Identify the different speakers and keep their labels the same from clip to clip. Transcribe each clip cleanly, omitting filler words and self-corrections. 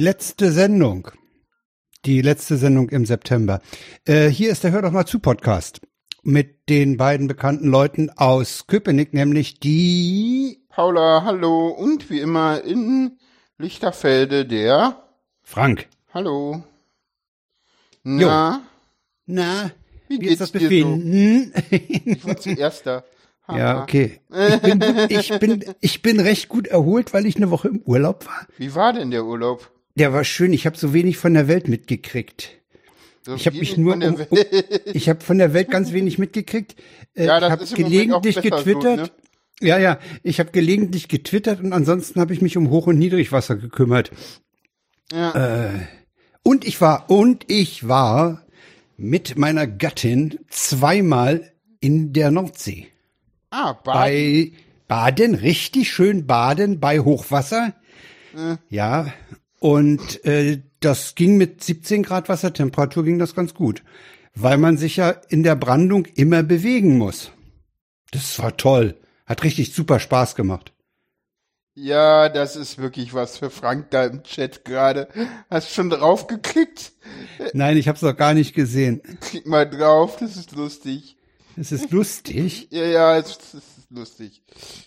Speaker 1: letzte Sendung. Die letzte Sendung im September. Hier ist der Hör doch mal zu Podcast mit den beiden bekannten Leuten aus Köpenick, nämlich die
Speaker 2: Paula, hallo, und wie immer in Lichterfelde der
Speaker 1: Frank.
Speaker 2: Hallo. Na,
Speaker 1: wie
Speaker 2: geht's
Speaker 1: ist das
Speaker 2: dir
Speaker 1: Befinden?
Speaker 2: ich war zuerst da.
Speaker 1: Ja, okay. Ich bin recht gut erholt, weil ich eine Woche im Urlaub war.
Speaker 2: Wie war denn der Urlaub?
Speaker 1: Der war schön. Ich habe so wenig von der Welt mitgekriegt. Ich habe mich nur ich habe von der Welt ganz wenig mitgekriegt.
Speaker 2: Ja, das
Speaker 1: ich habe
Speaker 2: ist im Moment auch
Speaker 1: gelegentlich
Speaker 2: besser
Speaker 1: getwittert.
Speaker 2: so, ne?
Speaker 1: Ja, ich habe gelegentlich getwittert und ansonsten habe ich mich um Hoch- und Niedrigwasser gekümmert.
Speaker 2: Ja.
Speaker 1: Und ich war mit meiner Gattin zweimal in der Nordsee. Bei Baden, richtig schön baden bei Hochwasser. Ja, und das ging mit 17 Grad Wassertemperatur ging das ganz gut, weil man sich ja in der Brandung immer bewegen muss. Das war toll, hat richtig super Spaß gemacht.
Speaker 2: Ja, das ist wirklich was für Frank da im Chat gerade. Hast schon drauf geklickt?
Speaker 1: Nein, ich habe es noch gar nicht gesehen.
Speaker 2: Klick mal drauf, das ist lustig.
Speaker 1: Es ist lustig.
Speaker 2: Ja, es ist lustig.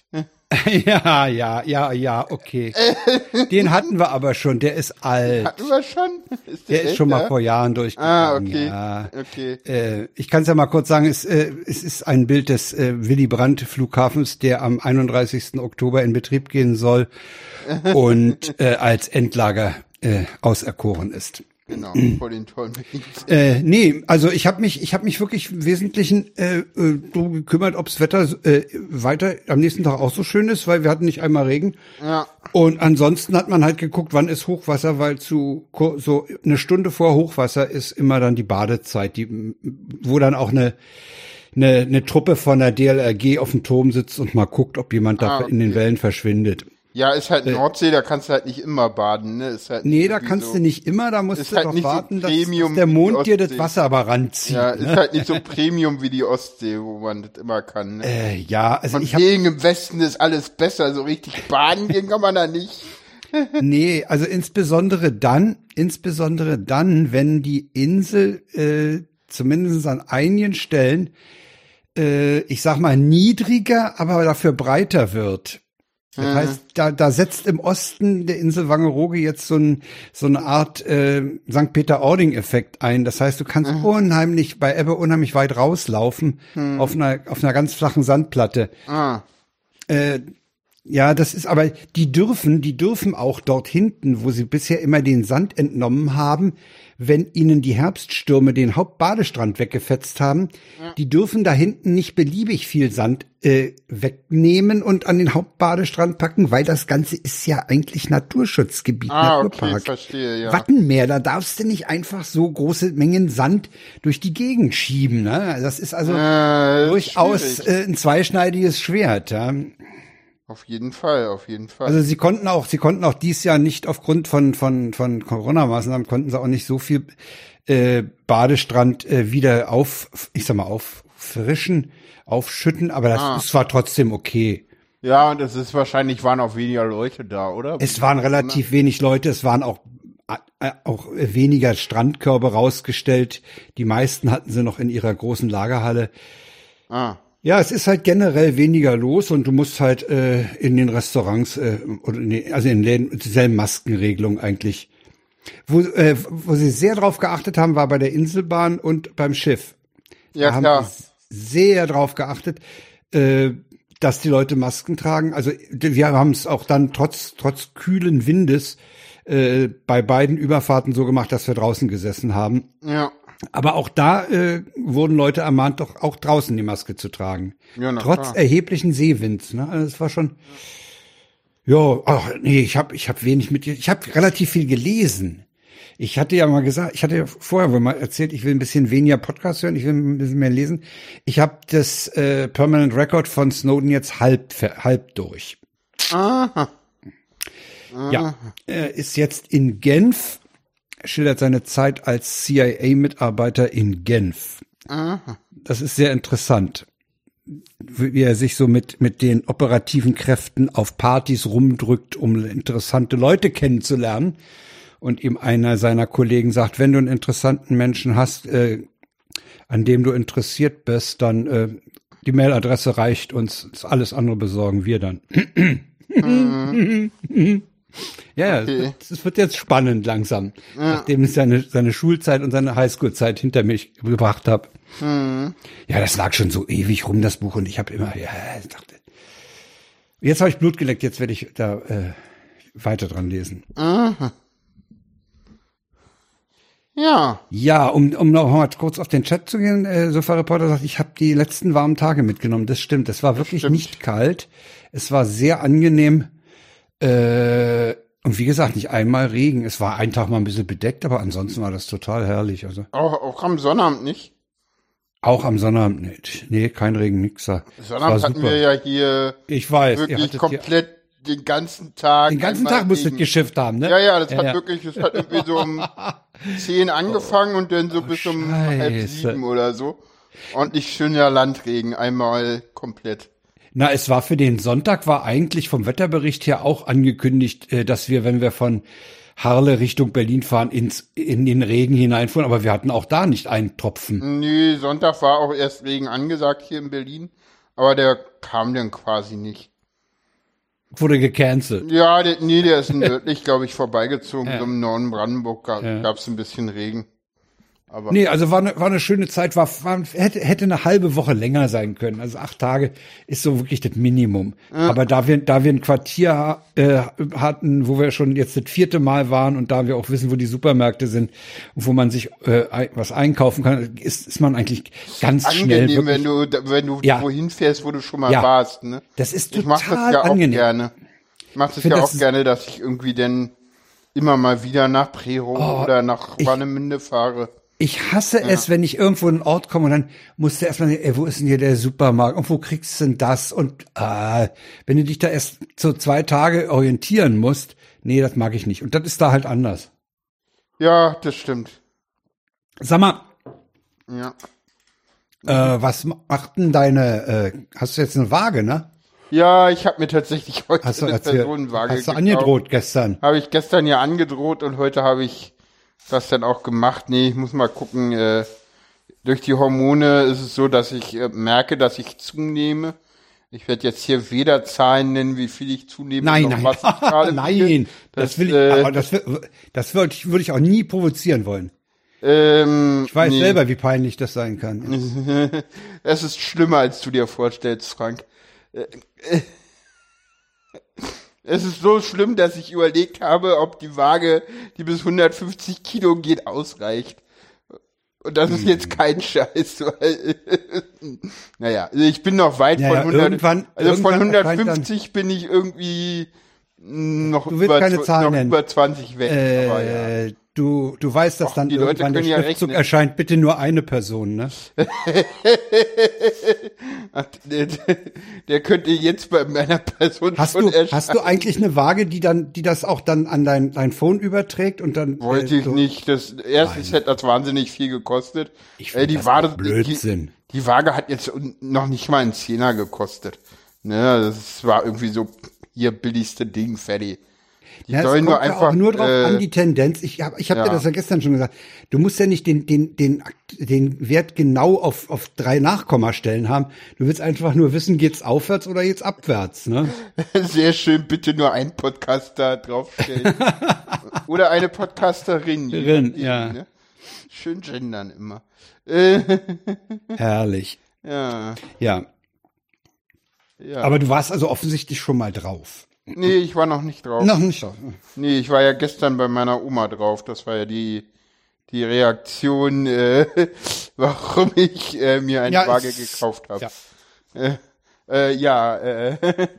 Speaker 1: Ja, okay. Den hatten wir aber schon, der ist alt.
Speaker 2: Hatten wir schon?
Speaker 1: Der ist schon mal vor Jahren durchgegangen.
Speaker 2: okay.
Speaker 1: Ja.
Speaker 2: Okay.
Speaker 1: Ich kann es ja mal kurz sagen, es ist ein Bild des Willy Brandt Flughafens, der am 31. Oktober in Betrieb gehen soll und als Endlager auserkoren ist.
Speaker 2: Genau, vor den tollen
Speaker 1: Nee, also ich habe mich wirklich im Wesentlichen drum gekümmert, ob's Wetter weiter am nächsten Tag auch so schön ist, weil wir hatten nicht einmal Regen.
Speaker 2: Ja. Und
Speaker 1: ansonsten hat man halt geguckt, wann ist Hochwasser, weil so eine Stunde vor Hochwasser ist immer dann die Badezeit, wo dann auch eine Truppe von der DLRG auf dem Turm sitzt und mal guckt, ob jemand da in den Wellen verschwindet.
Speaker 2: Ja, ist halt Nordsee, da kannst du halt nicht immer baden, ne? Ist halt
Speaker 1: nee, da kannst du nicht immer, da musst du
Speaker 2: halt
Speaker 1: doch warten,
Speaker 2: so
Speaker 1: dass der Mond dir das Wasser aber ranzieht.
Speaker 2: Ja,
Speaker 1: ne?
Speaker 2: Ist halt nicht so Premium wie die Ostsee, wo man das immer kann, ne?
Speaker 1: Ja, also
Speaker 2: von wegen im Westen ist alles besser, so richtig baden gehen kann man da nicht.
Speaker 1: Nee, also insbesondere dann, wenn die Insel zumindest an einigen Stellen, ich sag mal niedriger, aber dafür breiter wird. Das heißt, da setzt im Osten der Insel Wangerooge jetzt so eine Art St. Peter-Ording-Effekt ein. Das heißt, du kannst bei Ebbe unheimlich weit rauslaufen auf einer ganz flachen Sandplatte. Ja, das ist aber, die dürfen auch dort hinten, wo sie bisher immer den Sand entnommen haben, wenn ihnen die Herbststürme den Hauptbadestrand weggefetzt haben, die dürfen da hinten nicht beliebig viel Sand wegnehmen und an den Hauptbadestrand packen, weil das Ganze ist ja eigentlich Naturschutzgebiet, Naturpark.
Speaker 2: Okay, verstehe, ja.
Speaker 1: Wattenmeer, da darfst du nicht einfach so große Mengen Sand durch die Gegend schieben, ne? Das ist also durchaus ein zweischneidiges Schwert, ja.
Speaker 2: Auf jeden Fall.
Speaker 1: Also sie konnten auch dies Jahr nicht aufgrund von Corona-Maßnahmen konnten sie auch nicht so viel Badestrand wieder auffrischen, aufschütten, aber das war trotzdem okay.
Speaker 2: Ja, und es ist wahrscheinlich waren auch weniger Leute da, oder?
Speaker 1: Es waren relativ wenig Leute, es waren auch weniger Strandkörbe rausgestellt. Die meisten hatten sie noch in ihrer großen Lagerhalle. Ja, es ist halt generell weniger los und du musst halt in den Restaurants also in Läden dieselben Maskenregelung eigentlich. Wo sie sehr drauf geachtet haben, war bei der Inselbahn und beim Schiff.
Speaker 2: Ja,
Speaker 1: da
Speaker 2: klar.
Speaker 1: haben sehr drauf geachtet, dass die Leute Masken tragen. Also wir haben es auch dann trotz kühlen Windes bei beiden Überfahrten so gemacht, dass wir draußen gesessen haben.
Speaker 2: Ja.
Speaker 1: Aber auch da wurden Leute ermahnt, doch auch draußen die Maske zu tragen. Ja, trotz erheblichen Seewinds. Ne? Also es war schon. Ich habe wenig ich habe relativ viel gelesen. Ich hatte ja vorher wohl mal erzählt, ich will ein bisschen weniger Podcast hören, ich will ein bisschen mehr lesen. Ich habe das Permanent Record von Snowden jetzt halb durch.
Speaker 2: Aha.
Speaker 1: Ja, er ist jetzt in Genf. Schildert seine Zeit als CIA-Mitarbeiter in Genf. Das ist sehr interessant, wie er sich so mit den operativen Kräften auf Partys rumdrückt, um interessante Leute kennenzulernen. und ihm einer seiner Kollegen sagt, wenn du einen interessanten Menschen hast, an dem du interessiert bist, dann die Mailadresse reicht uns, alles andere besorgen wir dann. Ja,
Speaker 2: Okay.
Speaker 1: es wird jetzt spannend langsam, nachdem ich seine Schulzeit und seine Highschool-Zeit hinter mich gebracht habe. Ja, das lag schon so ewig rum, das Buch, und ich habe immer, ich dachte, jetzt habe ich Blut geleckt, jetzt werde ich da weiter dran lesen.
Speaker 2: Ja.
Speaker 1: Ja, um noch mal kurz auf den Chat zu gehen, Sofa-Reporter sagt, ich habe die letzten warmen Tage mitgenommen. Das stimmt, es war wirklich nicht kalt. Es war sehr angenehm. Und wie gesagt, nicht einmal Regen. Es war einen Tag mal ein bisschen bedeckt, aber ansonsten war das total herrlich. Also
Speaker 2: Auch am Sonnabend nicht.
Speaker 1: auch am Sonnabend nicht. Nee, kein Regen, nix da.
Speaker 2: Sonnabend hatten wir ja hier
Speaker 1: Ich weiß, ihr
Speaker 2: wirklich
Speaker 1: hattet
Speaker 2: komplett den ganzen Tag.
Speaker 1: den ganzen
Speaker 2: einmal
Speaker 1: Tag musstet
Speaker 2: Regen.
Speaker 1: geschifft haben, ne?
Speaker 2: Ja, das hat wirklich, das hat irgendwie so um 10 angefangen und dann so bis um
Speaker 1: Scheiße.
Speaker 2: 6:30 oder so. Ordentlich schöner Landregen, einmal komplett.
Speaker 1: Na, es war für den Sonntag, war eigentlich vom Wetterbericht her auch angekündigt, dass wir, wenn wir von Harle Richtung Berlin fahren, in den Regen hineinfuhren, aber wir hatten auch da nicht einen Tropfen.
Speaker 2: Nee, Sonntag war auch erst Regen angesagt hier in Berlin, aber der kam dann quasi nicht.
Speaker 1: Wurde gecancelt.
Speaker 2: Ja, der ist nördlich, glaube ich, vorbeigezogen. So im Norden Brandenburg gab's ein bisschen Regen. Aber
Speaker 1: Nee, also war eine schöne Zeit, hätte eine halbe Woche länger sein können. Also 8 Tage ist so wirklich das Minimum. Aber da wir ein Quartier hatten, wo wir schon jetzt das 4. Mal waren und da wir auch wissen, wo die Supermärkte sind und wo man sich was einkaufen kann, ist man eigentlich ganz schnell
Speaker 2: angenehm,
Speaker 1: wirklich,
Speaker 2: wenn du
Speaker 1: Ja.
Speaker 2: wohin fährst, wo du schon mal
Speaker 1: Ja.
Speaker 2: warst, ne?
Speaker 1: das ist
Speaker 2: Ich mach das
Speaker 1: total
Speaker 2: ja auch
Speaker 1: angenehm.
Speaker 2: gerne. Ich mach das
Speaker 1: find,
Speaker 2: ja
Speaker 1: das
Speaker 2: auch
Speaker 1: ist-
Speaker 2: gerne, dass ich irgendwie dann immer mal wieder nach Prerow oder nach Warnemünde fahre.
Speaker 1: Ich hasse es, wenn ich irgendwo in einen Ort komme und dann musst du erstmal, wo ist denn hier der Supermarkt und wo kriegst du denn das? Und wenn du dich da erst so 2 Tage orientieren musst, nee, das mag ich nicht. Und das ist da halt anders.
Speaker 2: Ja, das stimmt.
Speaker 1: Sag mal,
Speaker 2: Ja.
Speaker 1: was macht denn hast du jetzt eine Waage, ne?
Speaker 2: Ja, ich habe mir tatsächlich heute
Speaker 1: Hast du
Speaker 2: eine
Speaker 1: erzählt,
Speaker 2: Personenwaage
Speaker 1: hast du angedroht gestern?
Speaker 2: Habe ich gestern ja angedroht und heute habe ich das dann auch gemacht. Nee, ich muss mal gucken. Durch die Hormone ist es so, dass ich merke, dass ich zunehme. Ich werde jetzt hier weder Zahlen nennen, wie viel ich zunehme,
Speaker 1: Nein,
Speaker 2: noch
Speaker 1: nein,
Speaker 2: was ich gerade
Speaker 1: nein,
Speaker 2: wiege.
Speaker 1: das will ich, aber das würde ich auch nie provozieren wollen. Ich weiß
Speaker 2: nee.
Speaker 1: selber, wie peinlich das sein kann.
Speaker 2: Es ist schlimmer, als du dir vorstellst, Frank. Es ist so schlimm, dass ich überlegt habe, ob die Waage, die bis 150 Kilo geht, ausreicht. Und das ist jetzt kein Scheiß. Naja, also ich bin noch weit
Speaker 1: Ja,
Speaker 2: von
Speaker 1: ja,
Speaker 2: 100.
Speaker 1: irgendwann
Speaker 2: Von
Speaker 1: erscheint dann-
Speaker 2: 150 bin ich irgendwie noch
Speaker 1: Du willst keine Zahl
Speaker 2: noch
Speaker 1: nennen.
Speaker 2: über 20 weg. Aber ja.
Speaker 1: Du weißt, dass
Speaker 2: Och,
Speaker 1: dann
Speaker 2: die Leute
Speaker 1: irgendwann der
Speaker 2: können ja
Speaker 1: Schriftzug
Speaker 2: rechnen.
Speaker 1: erscheint, bitte nur eine Person, ne?
Speaker 2: Ach, der könnte jetzt bei meiner Person
Speaker 1: Hast
Speaker 2: schon erscheinen.
Speaker 1: hast du eigentlich eine Waage, die das auch dann an dein Phone überträgt und dann
Speaker 2: Wollte ich
Speaker 1: so-
Speaker 2: nicht. Erstens hätte das wahnsinnig viel gekostet.
Speaker 1: Ich find
Speaker 2: die
Speaker 1: das
Speaker 2: Waage,
Speaker 1: auch Blödsinn.
Speaker 2: Die Waage hat jetzt noch nicht mal einen Zehner gekostet. Ne, das war irgendwie so hier billigste Ding, fertig. Die
Speaker 1: Ja, es
Speaker 2: sollen
Speaker 1: kommt
Speaker 2: nur
Speaker 1: ja
Speaker 2: einfach
Speaker 1: auch nur drauf an, die Tendenz. Ich hab dir das ja gestern schon gesagt. Du musst ja nicht den Wert genau auf 3 Nachkommastellen haben. Du willst einfach nur wissen, geht's aufwärts oder geht's abwärts, ne?
Speaker 2: sehr schön, bitte nur einen Podcaster draufstellen. Oder eine Podcasterin. je
Speaker 1: Rin,
Speaker 2: nachdem,
Speaker 1: ja.
Speaker 2: Ne? Schön gendern immer.
Speaker 1: Herrlich.
Speaker 2: Ja.
Speaker 1: Ja.
Speaker 2: Ja.
Speaker 1: Aber du warst also offensichtlich schon mal drauf.
Speaker 2: Nee, ich war noch nicht drauf.
Speaker 1: Noch nicht drauf.
Speaker 2: Nee, ich war ja gestern bei meiner Oma drauf. Das war ja die Reaktion, warum ich mir eine
Speaker 1: Ja,
Speaker 2: Waage
Speaker 1: es-
Speaker 2: gekauft habe.
Speaker 1: Ja.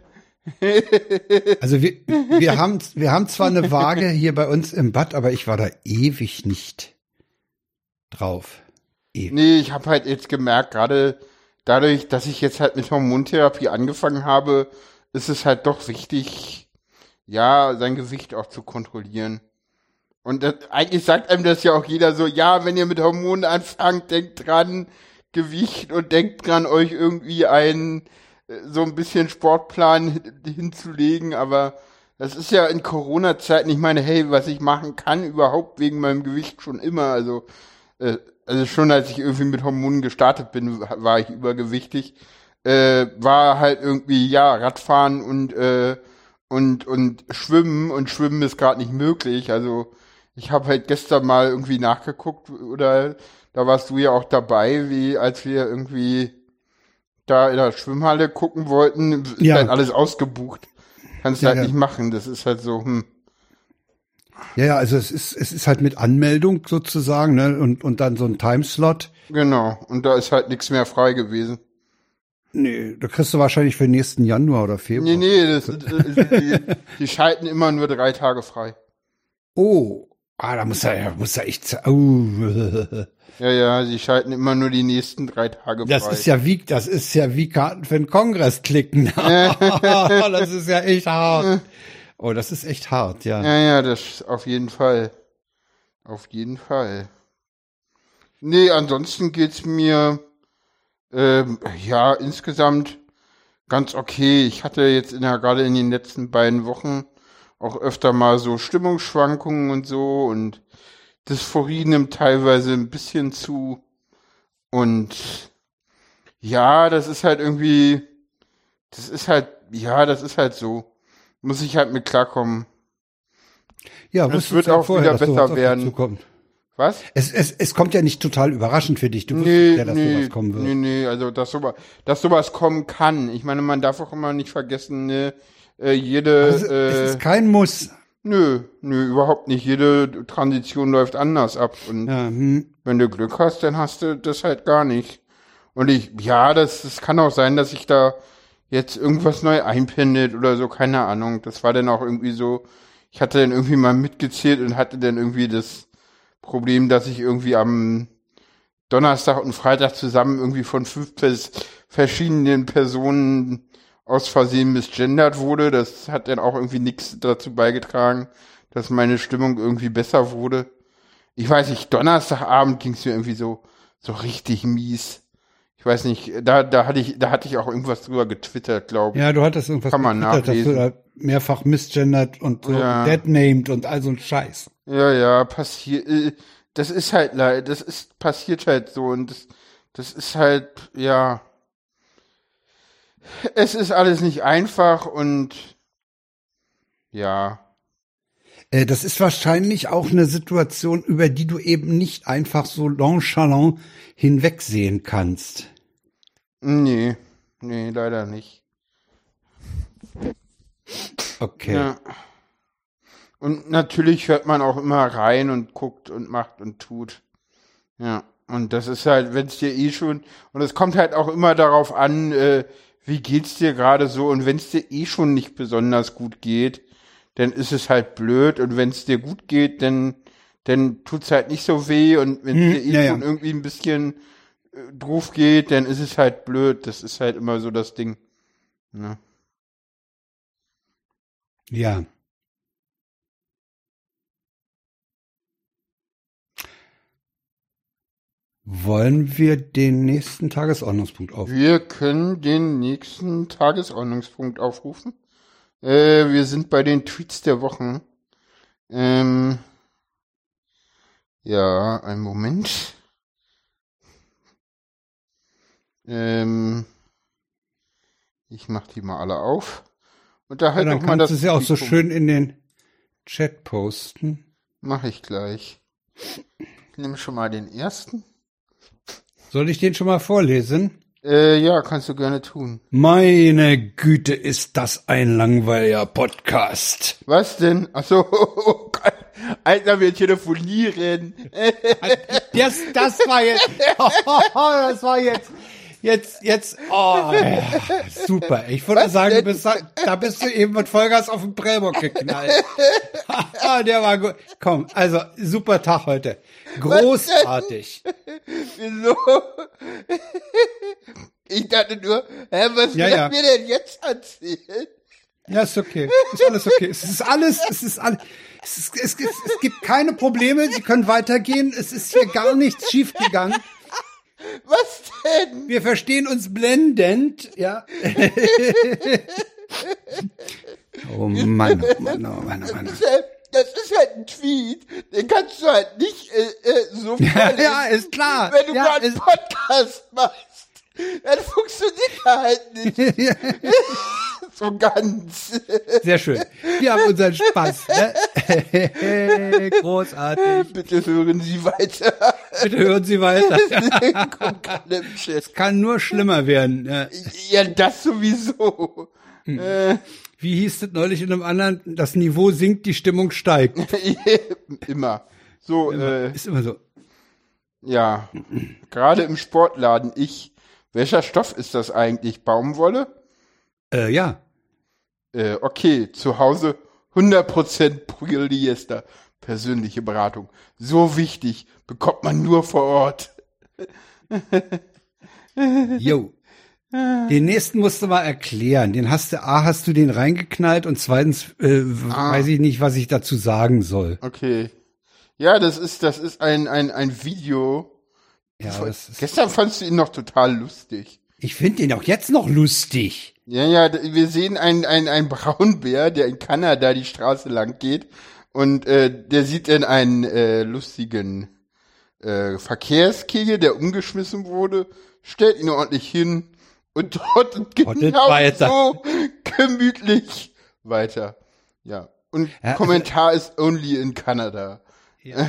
Speaker 1: Also wir haben zwar eine Waage hier bei uns im Bad, aber ich war da ewig nicht drauf. Ewig.
Speaker 2: Nee, ich habe halt jetzt gemerkt, gerade dadurch, dass ich jetzt halt mit Hormontherapie angefangen habe, ist es halt doch wichtig, ja, sein Gewicht auch zu kontrollieren. Und eigentlich sagt einem das ja auch jeder so, ja, wenn ihr mit Hormonen anfangt, denkt dran, Gewicht und denkt dran, euch irgendwie so ein bisschen Sportplan hinzulegen, aber Das ist ja in Corona-Zeiten, ich meine, hey, was ich machen kann überhaupt wegen meinem Gewicht schon immer, also schon als ich irgendwie mit Hormonen gestartet bin, war ich übergewichtig, war halt irgendwie, ja, Radfahren und Schwimmen ist gerade nicht möglich, also ich habe halt gestern mal irgendwie nachgeguckt oder da warst du ja auch dabei, als wir irgendwie da in der Schwimmhalle gucken wollten, ist
Speaker 1: Ja.
Speaker 2: halt alles ausgebucht. Kannst du
Speaker 1: Ja,
Speaker 2: halt
Speaker 1: ja.
Speaker 2: nicht machen. Das ist halt so,
Speaker 1: Ja, also es ist halt mit Anmeldung sozusagen, ne? Und dann so ein Timeslot.
Speaker 2: genau. Und da ist halt nichts mehr frei gewesen.
Speaker 1: Nee, da kriegst du wahrscheinlich für nächsten Januar oder Februar.
Speaker 2: Die schalten immer nur 3 Tage frei.
Speaker 1: Oh, da muss er echt.
Speaker 2: Ja, die schalten immer nur die nächsten 3 Tage frei.
Speaker 1: Das ist ja wie Karten für den Kongress klicken. Das ist ja echt hart. Oh, das ist echt hart, ja.
Speaker 2: Ja, das auf jeden Fall. Auf jeden Fall. Nee, ansonsten geht's mir, ja, insgesamt ganz okay. Ich hatte jetzt gerade in den letzten beiden Wochen auch öfter mal so Stimmungsschwankungen und so und Dysphorie nimmt teilweise ein bisschen zu. Und ja, das ist halt so. Muss ich halt mit klarkommen.
Speaker 1: Ja,
Speaker 2: Es wird auch wieder besser werden. Was?
Speaker 1: Es kommt ja nicht total überraschend für dich. Du wusstest ja, dass sowas kommen wird.
Speaker 2: Nee, also dass sowas kommen kann. Ich meine, man darf auch immer nicht vergessen, ne,
Speaker 1: Es ist kein Muss.
Speaker 2: Nö, überhaupt nicht. Jede Transition läuft anders ab. Und wenn du Glück hast, dann hast du das halt gar nicht. Und das kann auch sein, dass sich da jetzt irgendwas neu einpendelt oder so, keine Ahnung. Das war dann auch irgendwie so, ich hatte dann irgendwie mal mitgezählt und hatte dann irgendwie das Problem, dass ich irgendwie am Donnerstag und Freitag zusammen irgendwie von 5 verschiedenen Personen aus Versehen misgendert wurde. Das hat dann auch irgendwie nichts dazu beigetragen, dass meine Stimmung irgendwie besser wurde. Ich weiß nicht, Donnerstagabend ging es mir irgendwie so richtig mies. Ich weiß nicht, da hatte ich auch irgendwas drüber getwittert, glaube ich.
Speaker 1: Ja, du hattest irgendwas
Speaker 2: Kann man
Speaker 1: getwittert, dass du
Speaker 2: nachlesen.
Speaker 1: da mehrfach misgendert und so deadnamed und all so ein Scheiß.
Speaker 2: Ja, das ist halt passiert halt so und das ist halt, ja, es ist alles nicht einfach und ja.
Speaker 1: Das ist wahrscheinlich auch eine Situation, über die du eben nicht einfach so nonchalant hinwegsehen kannst.
Speaker 2: Nee, leider nicht.
Speaker 1: Okay.
Speaker 2: Ja. Und natürlich hört man auch immer rein und guckt und macht und tut. Ja, und das ist halt, wenn es dir schon, und es kommt halt auch immer darauf an, wie geht's dir gerade so, und wenn es dir schon nicht besonders gut geht, dann ist es halt blöd, und wenn es dir gut geht, dann tut's halt nicht so weh, und wenn es dir schon irgendwie ein bisschen drauf geht, dann ist es halt blöd. Das ist halt immer so das Ding. Ne?
Speaker 1: Ja. Wollen wir den nächsten Tagesordnungspunkt aufrufen?
Speaker 2: Wir können den nächsten Tagesordnungspunkt aufrufen. Wir sind bei den Tweets der Wochen. Ja, einen Moment. Ich mach die mal alle auf. Und da halt
Speaker 1: dann
Speaker 2: noch mal
Speaker 1: kannst
Speaker 2: das
Speaker 1: du sie auch so
Speaker 2: Publikum.
Speaker 1: schön in den Chat posten.
Speaker 2: Mach ich gleich. Ich nehme schon mal den ersten.
Speaker 1: Soll ich den schon mal vorlesen?
Speaker 2: Ja, kannst du gerne tun.
Speaker 1: Meine Güte, ist das ein langweiliger Podcast.
Speaker 2: Was denn? Ach so, Alter, wir telefonieren.
Speaker 1: Das war jetzt, das war jetzt, oh, ja, super. Ich würde sagen, da bist du eben mit Vollgas auf den Prellbock geknallt. Der war gut. Komm, also, super Tag heute. Großartig.
Speaker 2: Wieso? Ich dachte nur, was
Speaker 1: Ja,
Speaker 2: wird
Speaker 1: ja.
Speaker 2: mir denn jetzt erzählen?
Speaker 1: Ja, ist okay. Ist alles okay. Es gibt keine Probleme. Sie können weitergehen. Es ist hier gar nichts schiefgegangen.
Speaker 2: Was denn?
Speaker 1: Wir verstehen uns blendend, ja. Oh Mann, oh Mann, oh Mann, oh Mann.
Speaker 2: Das ist halt ein Tweet, den kannst du halt nicht so vorlesen,
Speaker 1: Ja, ist klar.
Speaker 2: wenn du
Speaker 1: Ja,
Speaker 2: gerade einen Podcast machst. Dann funktioniert er halt nicht. So ganz.
Speaker 1: Sehr schön. Wir haben unseren Spaß. Ne? Großartig.
Speaker 2: Bitte hören Sie weiter.
Speaker 1: Bitte hören Sie weiter.
Speaker 2: Kommt gerade im Chat.
Speaker 1: Es kann nur schlimmer werden. Ja.
Speaker 2: Ja, das sowieso.
Speaker 1: Wie hieß es neulich in einem anderen? Das Niveau sinkt, die Stimmung steigt.
Speaker 2: Immer. So,
Speaker 1: Ist immer so.
Speaker 2: ja. Gerade im Sportladen. Welcher Stoff ist das eigentlich? Baumwolle?
Speaker 1: Ja.
Speaker 2: Okay, zu Hause 100% Polyester. Persönliche Beratung. So wichtig. Bekommt man nur vor Ort.
Speaker 1: Jo. Den nächsten musst du mal erklären. Hast du den reingeknallt und zweitens weiß ich nicht, was ich dazu sagen soll.
Speaker 2: Okay. Ja, das ist ein Video.
Speaker 1: Ja,
Speaker 2: Gestern fandst du ihn noch total lustig.
Speaker 1: ich finde den auch jetzt noch lustig.
Speaker 2: Ja, wir sehen einen Braunbär, der in Kanada die Straße lang geht und der sieht dann einen lustigen Verkehrskegel, der umgeschmissen wurde, stellt ihn ordentlich hin und trottet genau
Speaker 1: weiter.
Speaker 2: so gemütlich weiter. Ja, und
Speaker 1: Ja,
Speaker 2: Kommentar ist only in Kanada.
Speaker 1: Ja.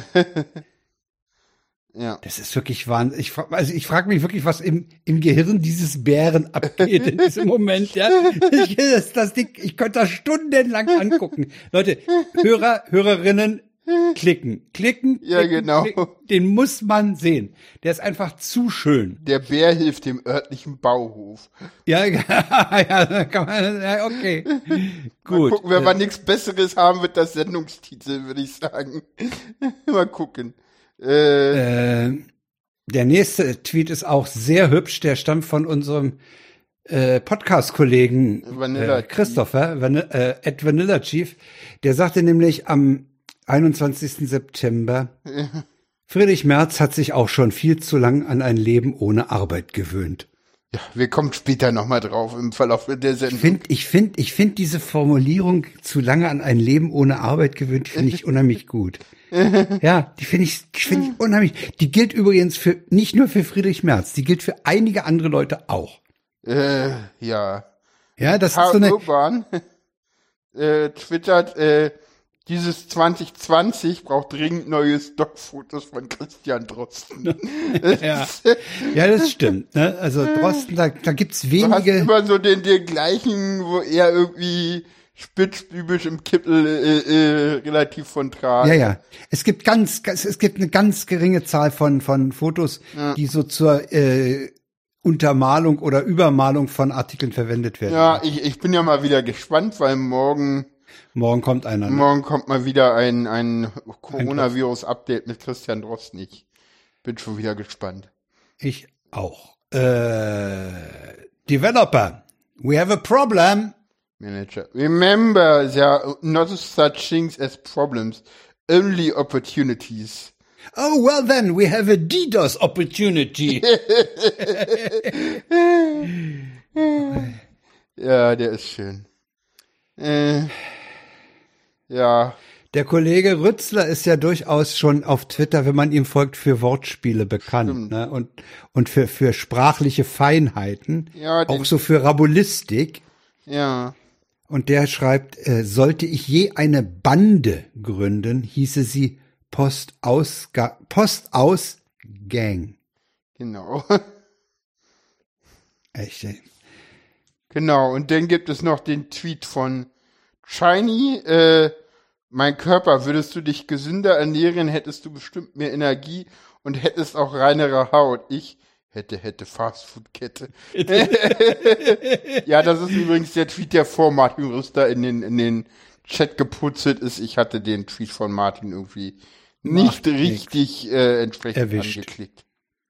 Speaker 2: Ja.
Speaker 1: Das ist wirklich Wahnsinn. Ich frage mich wirklich, was im Gehirn dieses Bären abgeht in diesem Moment. Ja, ich könnte das stundenlang angucken. Leute, Hörerinnen, klicken.
Speaker 2: Ja, genau.
Speaker 1: Klicken. Den muss man sehen. Der ist einfach zu schön.
Speaker 2: Der Bär hilft dem örtlichen Bauhof.
Speaker 1: Ja, ja, kann man, ja, okay. Gut.
Speaker 2: Mal gucken, wenn wir nichts Besseres haben, wird das Sendungstitel, würde ich sagen. Mal gucken.
Speaker 1: Der nächste Tweet ist auch sehr hübsch. Der stammt von unserem Podcast-Kollegen Christopher, Vanilla Chief. Der sagte nämlich am 21. September, Friedrich Merz hat sich auch schon viel zu lang an ein Leben ohne Arbeit gewöhnt.
Speaker 2: Ja, wir kommen später nochmal drauf im Verlauf der Sendung.
Speaker 1: Ich find diese Formulierung, zu lange an ein Leben ohne Arbeit gewöhnt, finde ich unheimlich gut. Ja, die finde ich unheimlich. Die gilt übrigens nicht nur für Friedrich Merz, die gilt für einige andere Leute auch.
Speaker 2: Ja.
Speaker 1: Ja, das ist so eine.
Speaker 2: Urban twittert, dieses 2020 braucht dringend neue Stockfotos von Christian Drosten.
Speaker 1: Ja, das stimmt. Ne? Also Drosten, da gibt's wenige.
Speaker 2: Du hast immer so den gleichen, wo er irgendwie spitzbübisch im Kittel relativ von tragen.
Speaker 1: Ja. Es gibt eine ganz geringe Zahl von Fotos, die so zur Untermalung oder Übermalung von Artikeln verwendet werden.
Speaker 2: Ja, ich bin ja mal wieder gespannt, weil morgen
Speaker 1: kommt einer. Ne?
Speaker 2: Morgen kommt mal wieder ein Coronavirus-Update mit Christian Drosten. Ich bin schon wieder gespannt.
Speaker 1: Ich auch. Developer, we have a problem.
Speaker 2: Manager, remember, there are not such things as problems, only opportunities.
Speaker 1: Oh, well then, we have a DDoS opportunity.
Speaker 2: Ja, der ist schön. Ja.
Speaker 1: Der Kollege Rützler ist ja durchaus schon auf Twitter, wenn man ihm folgt, für Wortspiele bekannt, ne? Und für sprachliche Feinheiten,
Speaker 2: Ja,
Speaker 1: auch so für Rabulistik.
Speaker 2: Ja.
Speaker 1: Und der schreibt, sollte ich je eine Bande gründen, hieße sie Post aus Gang.
Speaker 2: Genau.
Speaker 1: Echt, ey.
Speaker 2: Genau, und dann gibt es noch den Tweet von Shiny, mein Körper, würdest du dich gesünder ernähren, hättest du bestimmt mehr Energie und hättest auch reinere Haut. Ich hätte Fastfood-Kette. Ja, das ist übrigens der Tweet, der vor Martin Rüster in den Chat geputzelt ist. Ich hatte den Tweet von Martin irgendwie nicht richtig entsprechend
Speaker 1: erwischt.
Speaker 2: Angeklickt.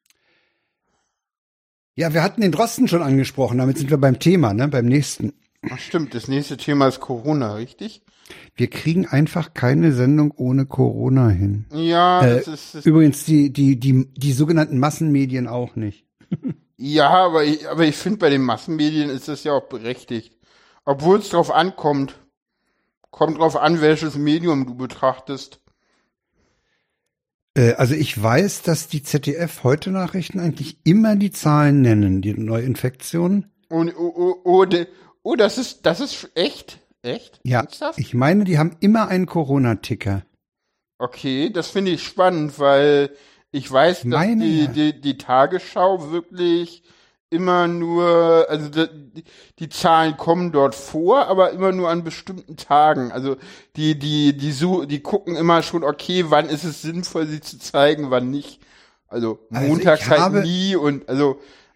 Speaker 1: Ja, wir hatten den Drosten schon angesprochen, damit sind wir beim Thema, ne, beim nächsten.
Speaker 2: Ach stimmt, das nächste Thema ist Corona, richtig?
Speaker 1: Wir kriegen einfach keine Sendung ohne Corona hin.
Speaker 2: Ja, das ist
Speaker 1: übrigens die sogenannten Massenmedien auch nicht.
Speaker 2: Ja, aber ich finde, bei den Massenmedien ist das ja auch berechtigt. Obwohl es drauf ankommt. kommt drauf an, welches Medium du betrachtest.
Speaker 1: Also ich weiß, dass die ZDF-Heute-Nachrichten eigentlich immer die Zahlen nennen, die Neuinfektionen.
Speaker 2: Und, das ist echt? Echt?
Speaker 1: Ja,
Speaker 2: Ernsthaft?
Speaker 1: ich meine, die haben immer einen Corona-Ticker.
Speaker 2: Okay, das finde ich spannend, weil ich weiß, dass die Tagesschau wirklich immer nur, also die Zahlen kommen dort vor, aber immer nur an bestimmten Tagen. Also die gucken immer schon, okay, wann ist es sinnvoll, sie zu zeigen, wann nicht. Also montags halt nie und also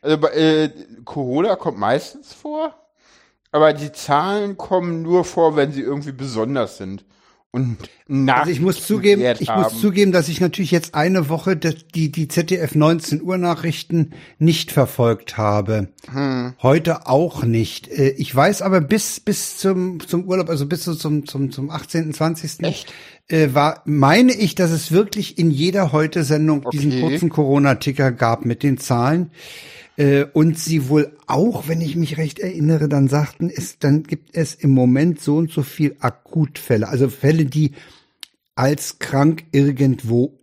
Speaker 2: Corona kommt meistens vor, aber die Zahlen kommen nur vor, wenn sie irgendwie besonders sind. Und
Speaker 1: also ich muss zugeben, dass ich natürlich jetzt eine Woche die ZDF 19 Uhr Nachrichten nicht verfolgt habe. Heute auch nicht. Ich weiß aber bis zum Urlaub, also bis zum 18., 20.
Speaker 2: Echt?
Speaker 1: Meine ich, dass es wirklich in jeder Heute-Sendung diesen kurzen Corona-Ticker gab mit den Zahlen. Und sie wohl auch, wenn ich mich recht erinnere, dann sagten, dann gibt es im Moment so und so viel Akutfälle, also Fälle, die als krank irgendwo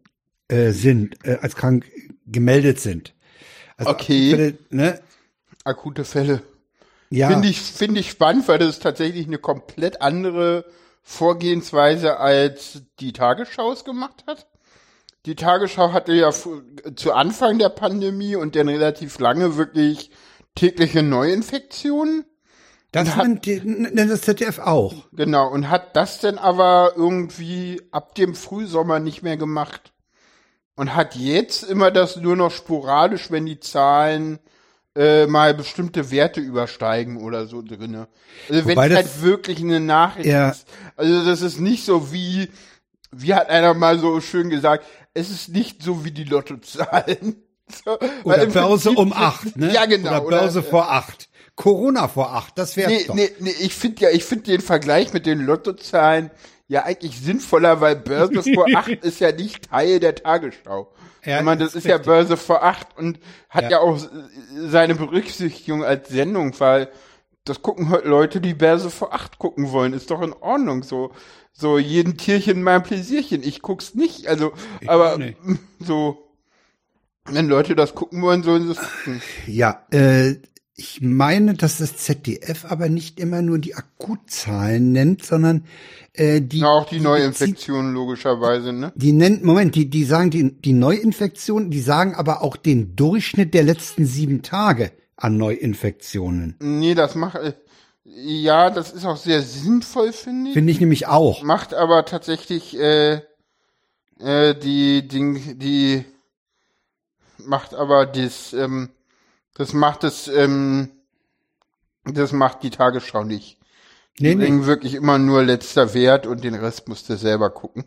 Speaker 1: als krank gemeldet sind. Also
Speaker 2: okay.
Speaker 1: Akute Fälle.
Speaker 2: Ja. Finde ich spannend, weil das ist tatsächlich eine komplett andere Vorgehensweise, als die Tagesschau es gemacht hat. Die Tagesschau hatte ja zu Anfang der Pandemie und dann relativ lange wirklich tägliche Neuinfektionen.
Speaker 1: Das nennt das ZDF auch.
Speaker 2: Genau, und hat das dann aber irgendwie ab dem Frühsommer nicht mehr gemacht. Und hat jetzt immer das nur noch sporadisch, wenn die Zahlen mal bestimmte Werte übersteigen oder so drinne. Also wenn es halt wirklich eine Nachricht ist. Also das ist nicht so wie hat einer mal so schön gesagt, es ist nicht so wie die Lottozahlen. So,
Speaker 1: oder Börse um 8, ne?
Speaker 2: Ja, genau.
Speaker 1: Oder Börse vor 8. Corona vor 8, das wäre doch.
Speaker 2: Nee, ich finde den Vergleich mit den Lottozahlen ja eigentlich sinnvoller, weil Börse vor 8 ist ja nicht Teil der Tagesschau. Ja, ich meine, das ist ja Börse vor 8 und hat ja auch seine Berücksichtigung als Sendung, weil das gucken heute Leute, die Börse vor 8 gucken wollen. Ist doch in Ordnung so. So, jeden Tierchen mein Pläsierchen. Ich guck's nicht, also, aber so, wenn Leute das gucken wollen, sollen sie es gucken.
Speaker 1: Ja, ich meine, dass das ZDF aber nicht immer nur die Akutzahlen nennt, sondern
Speaker 2: auch die Neuinfektionen logischerweise, ne?
Speaker 1: Die sagen die Neuinfektionen, die sagen aber auch den Durchschnitt der letzten 7 Tage an Neuinfektionen.
Speaker 2: Nee, das ist auch sehr sinnvoll, finde ich.
Speaker 1: Finde ich nämlich auch.
Speaker 2: Macht aber tatsächlich das macht die Tagesschau nicht. Die bringen wirklich immer nur letzter Wert und den Rest musst du selber gucken.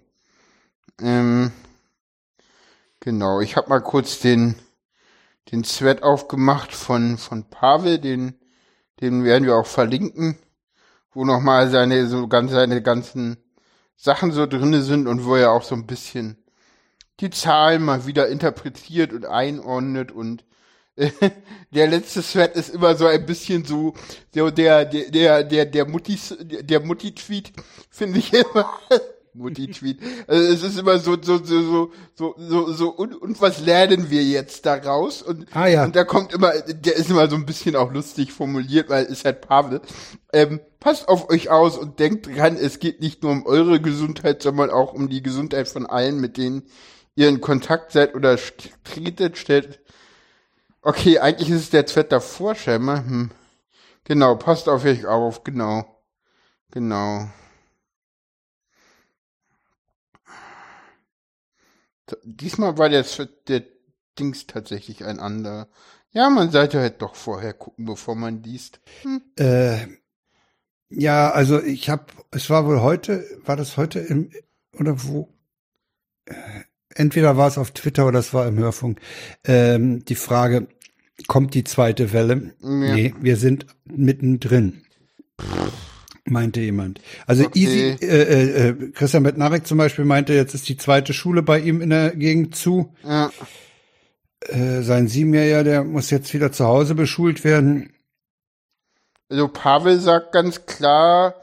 Speaker 2: Genau, ich habe mal kurz den Thread aufgemacht von Pavel, den werden wir auch verlinken, wo nochmal seine ganzen Sachen so drinne sind und wo er auch so ein bisschen die Zahlen mal wieder interpretiert und einordnet und der letzte Thread ist immer so ein bisschen so der Mutti-Tweet, finde ich immer. Mutti-Tweet. Also es ist immer so, und was lernen wir jetzt daraus? Und da kommt immer, der ist immer so ein bisschen auch lustig formuliert, weil ist halt Pavel. Passt auf euch aus und denkt dran, es geht nicht nur um eure Gesundheit, sondern auch um die Gesundheit von allen, mit denen ihr in Kontakt seid oder stellt. Okay, eigentlich ist es der Thread davor, scheinbar. Genau, passt auf euch auf, genau. Diesmal war der Dings tatsächlich ein anderer. Ja, man sollte halt doch vorher gucken, bevor man liest.
Speaker 1: Ja, also es war wohl heute, war das heute oder wo? Entweder war es auf Twitter oder es war im Hörfunk. Die Frage, kommt die zweite Welle? Ja. Nee, wir sind mittendrin. Meinte jemand. Also okay. Easy, Christian Bednarek zum Beispiel meinte, jetzt ist die zweite Schule bei ihm in der Gegend zu. Ja. Sein 7-Jähriger, der muss jetzt wieder zu Hause beschult werden.
Speaker 2: Also Pavel sagt ganz klar,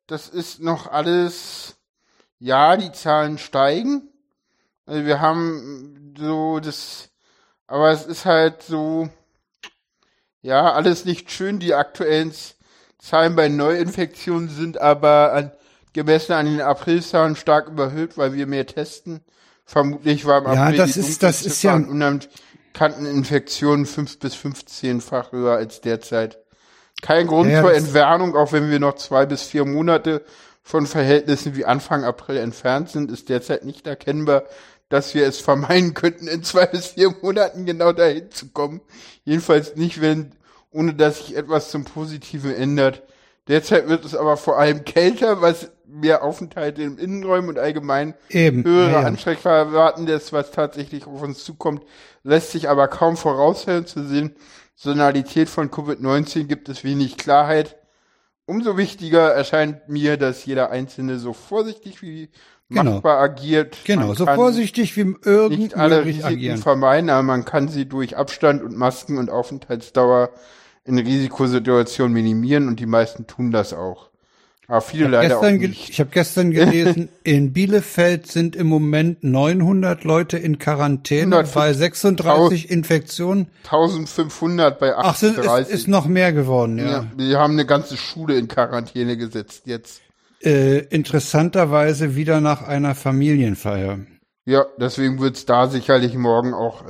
Speaker 2: das ist noch alles, ja, die Zahlen steigen. Also wir haben so aber es ist halt so, ja, alles nicht schön. Die aktuellen Zahlen bei Neuinfektionen sind aber gemessen an den Aprilzahlen stark überhöht, weil wir mehr testen. Vermutlich war im April
Speaker 1: das ist ja
Speaker 2: unbekannten Infektionen 5 bis 15-fach höher als derzeit. Kein Grund zur Entwarnung, auch wenn wir noch 2 bis 4 Monate von Verhältnissen wie Anfang April entfernt sind, ist derzeit nicht erkennbar, dass wir es vermeiden könnten, in 2 bis 4 Monaten genau dahin zu kommen. Jedenfalls nicht, ohne dass sich etwas zum Positiven ändert. Derzeit wird es aber vor allem kälter, was mehr Aufenthalte in Innenräumen und allgemein höhere Ansteckgefahr erwarten. Das, was tatsächlich auf uns zukommt, lässt sich aber kaum voraussehen. Zu sehen, Saisonalität von Covid-19 gibt es wenig Klarheit. Umso wichtiger erscheint mir, dass jeder Einzelne so vorsichtig wie machbar agiert.
Speaker 1: Genau, so vorsichtig wie irgend
Speaker 2: nicht alle
Speaker 1: möglich
Speaker 2: Risiken
Speaker 1: agieren.
Speaker 2: vermeiden, aber man kann sie durch Abstand und Masken und Aufenthaltsdauer in Risikosituationen minimieren und die meisten tun das auch. Aber viele leider auch nicht.
Speaker 1: Ich habe gestern gelesen, in Bielefeld sind im Moment 900 Leute in Quarantäne bei 36 Infektionen.
Speaker 2: 1500 bei 38.
Speaker 1: Ist noch mehr geworden, ja.
Speaker 2: Wir haben eine ganze Schule in Quarantäne gesetzt jetzt.
Speaker 1: Interessanterweise wieder nach einer Familienfeier.
Speaker 2: Ja, deswegen wird's da sicherlich morgen auch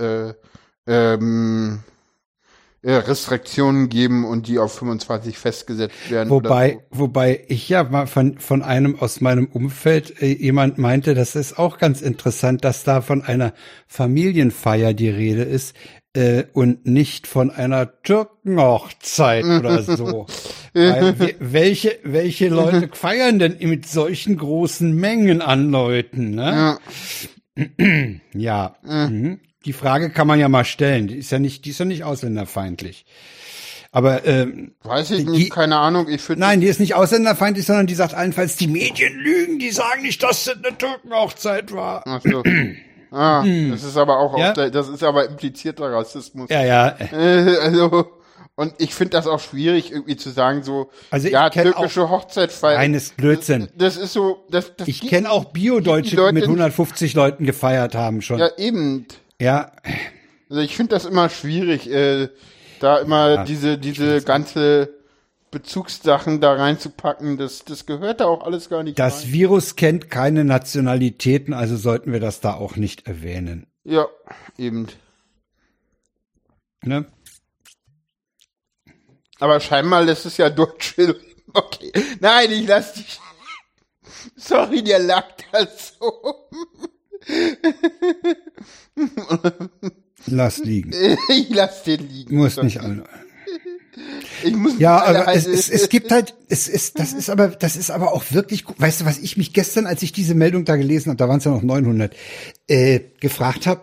Speaker 2: Restriktionen geben und die auf 25 festgesetzt werden.
Speaker 1: Wobei ich ja mal von einem aus meinem Umfeld jemand meinte, das ist auch ganz interessant, dass da von einer Familienfeier die Rede ist und nicht von einer Türkenhochzeit oder so. Weil welche Leute feiern denn mit solchen großen Mengen an Leuten, ne? Ja. Mhm. Die Frage kann man ja mal stellen. Die ist ja nicht ausländerfeindlich. Aber
Speaker 2: weiß ich nicht, keine Ahnung.
Speaker 1: Nein, die ist nicht ausländerfeindlich, sondern die sagt allenfalls, die Medien lügen, die sagen nicht, dass das eine Türkenhochzeit war.
Speaker 2: Ach so. Das ist aber auch, das ist aber implizierter Rassismus.
Speaker 1: Ja.
Speaker 2: Und ich finde das auch schwierig, irgendwie zu sagen, so,
Speaker 1: also
Speaker 2: türkische Hochzeitfeier.
Speaker 1: Eines Blödsinn.
Speaker 2: Das ist so,
Speaker 1: ich kenne auch Bio-Deutsche, die mit 150 Leuten gefeiert haben schon.
Speaker 2: Ja, eben.
Speaker 1: Ja.
Speaker 2: Also ich finde das immer schwierig, da immer diese ganze Bezugssachen da reinzupacken. Das gehört da auch alles gar nicht rein.
Speaker 1: Das Virus kennt keine Nationalitäten, also sollten wir das da auch nicht erwähnen.
Speaker 2: Ja, eben.
Speaker 1: Ne?
Speaker 2: Aber scheinbar lässt es ja Deutsche. Okay. Nein, ich lass dich. Sorry, dir lag das so.
Speaker 1: Lass liegen.
Speaker 2: Ich lass den liegen.
Speaker 1: Muss nicht alle.
Speaker 2: Ich muss
Speaker 1: aber es gibt halt, das ist aber auch wirklich, weißt du, was ich mich gestern, als ich diese Meldung da gelesen habe, da waren es ja noch 900, gefragt habe,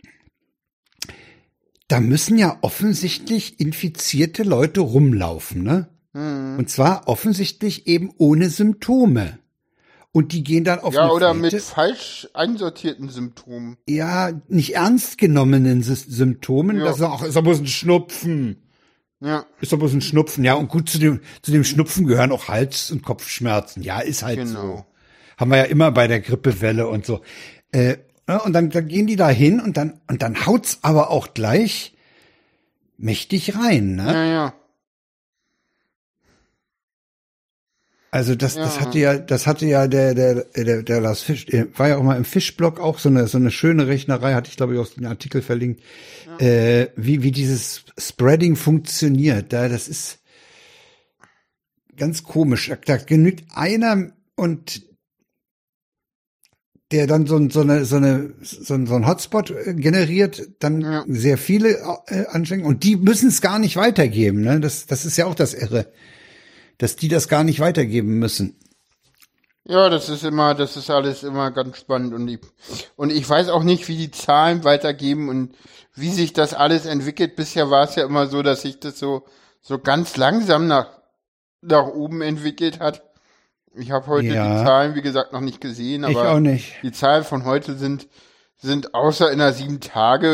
Speaker 1: da müssen ja offensichtlich infizierte Leute rumlaufen, ne? Und zwar offensichtlich eben ohne Symptome. Und die gehen dann auf
Speaker 2: eine oder Fete, mit falsch einsortierten Symptomen.
Speaker 1: Ja, nicht ernst genommenen Symptomen. Ja. Das ist doch bloß ein Schnupfen.
Speaker 2: Ja.
Speaker 1: Ist doch bloß ein Schnupfen. Ja, und gut, zu dem Schnupfen gehören auch Hals- und Kopfschmerzen. Ja, ist halt so. Haben wir ja immer bei der Grippewelle und so. Und dann gehen die da hin und dann haut's aber auch gleich mächtig rein, ne?
Speaker 2: Ja.
Speaker 1: Also das hatte ja der Lars Fisch, war ja auch mal im Fischblog auch so eine schöne Rechnerei, hatte ich glaube ich auch den Artikel verlinkt, wie dieses Spreading funktioniert. Das ist ganz komisch. Da genügt einer und der dann so ein Hotspot generiert, dann sehr viele anstecken und die müssen es gar nicht weitergeben, ne? Das ist ja auch das Irre, dass die das gar nicht weitergeben müssen.
Speaker 2: Ja, das ist alles immer ganz spannend und ich weiß auch nicht, wie die Zahlen weitergeben und wie sich das alles entwickelt. Bisher war es ja immer so, dass sich das so ganz langsam nach oben entwickelt hat. Ich habe heute die Zahlen, wie gesagt, noch nicht gesehen, aber
Speaker 1: ich auch nicht.
Speaker 2: Die Zahlen von heute sind außer in der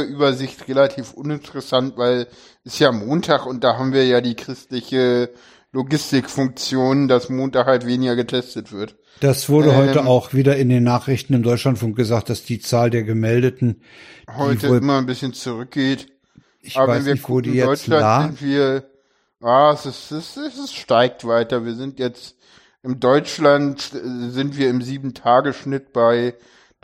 Speaker 2: 7-Tage-Übersicht relativ uninteressant, weil es ja Montag und da haben wir ja die christliche Logistikfunktionen, dass Montag halt weniger getestet wird.
Speaker 1: Das wurde heute auch wieder in den Nachrichten im Deutschlandfunk gesagt, dass die Zahl der Gemeldeten
Speaker 2: heute immer ein bisschen zurückgeht.
Speaker 1: Ich aber weiß nicht, wo die jetzt lag.
Speaker 2: Sind wir, es steigt weiter. Wir sind jetzt in Deutschland sind wir im 7-Tage-Schnitt bei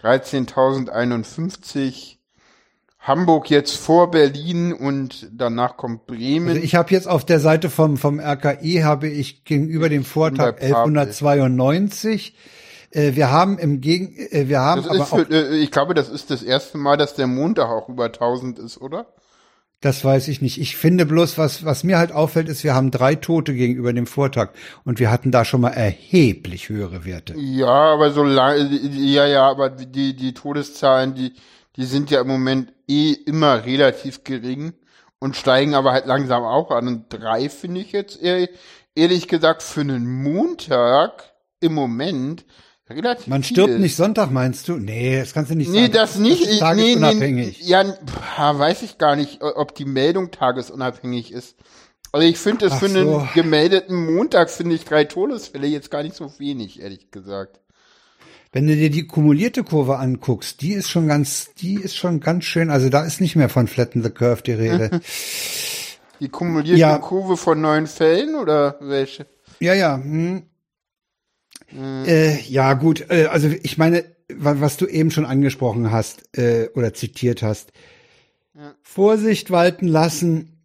Speaker 2: 13.051. Hamburg jetzt vor Berlin und danach kommt Bremen.
Speaker 1: Also ich habe jetzt auf der Seite vom RKI habe ich gegenüber dem Vortag 1192. Wir haben
Speaker 2: ich glaube, das ist das erste Mal, dass der Montag auch über 1000 ist, oder?
Speaker 1: Das weiß ich nicht. Ich finde bloß, was mir halt auffällt, ist, wir haben 3 Tote gegenüber dem Vortag und wir hatten da schon mal erheblich höhere Werte.
Speaker 2: Ja, aber aber die Todeszahlen, die sind ja im Moment immer relativ gering und steigen aber halt langsam auch an. Und 3 finde ich jetzt ehrlich gesagt für einen Montag im Moment relativ
Speaker 1: Man stirbt viel. Nicht Sonntag, meinst du? Nee, das kannst du nicht sagen.
Speaker 2: Nee, das nicht.
Speaker 1: Das ist tagesunabhängig.
Speaker 2: Ja, weiß ich gar nicht, ob die Meldung tagesunabhängig ist. Also ich finde es für einen gemeldeten Montag, finde ich 3 Todesfälle jetzt gar nicht so wenig, ehrlich gesagt.
Speaker 1: Wenn du dir die kumulierte Kurve anguckst, die ist schon ganz schön, also da ist nicht mehr von Flatten the Curve die Rede.
Speaker 2: Die kumulierte Kurve von 9 Fällen oder welche?
Speaker 1: Ja. Ja, gut, also ich meine, was du eben schon angesprochen hast oder zitiert hast. Ja. Vorsicht walten lassen,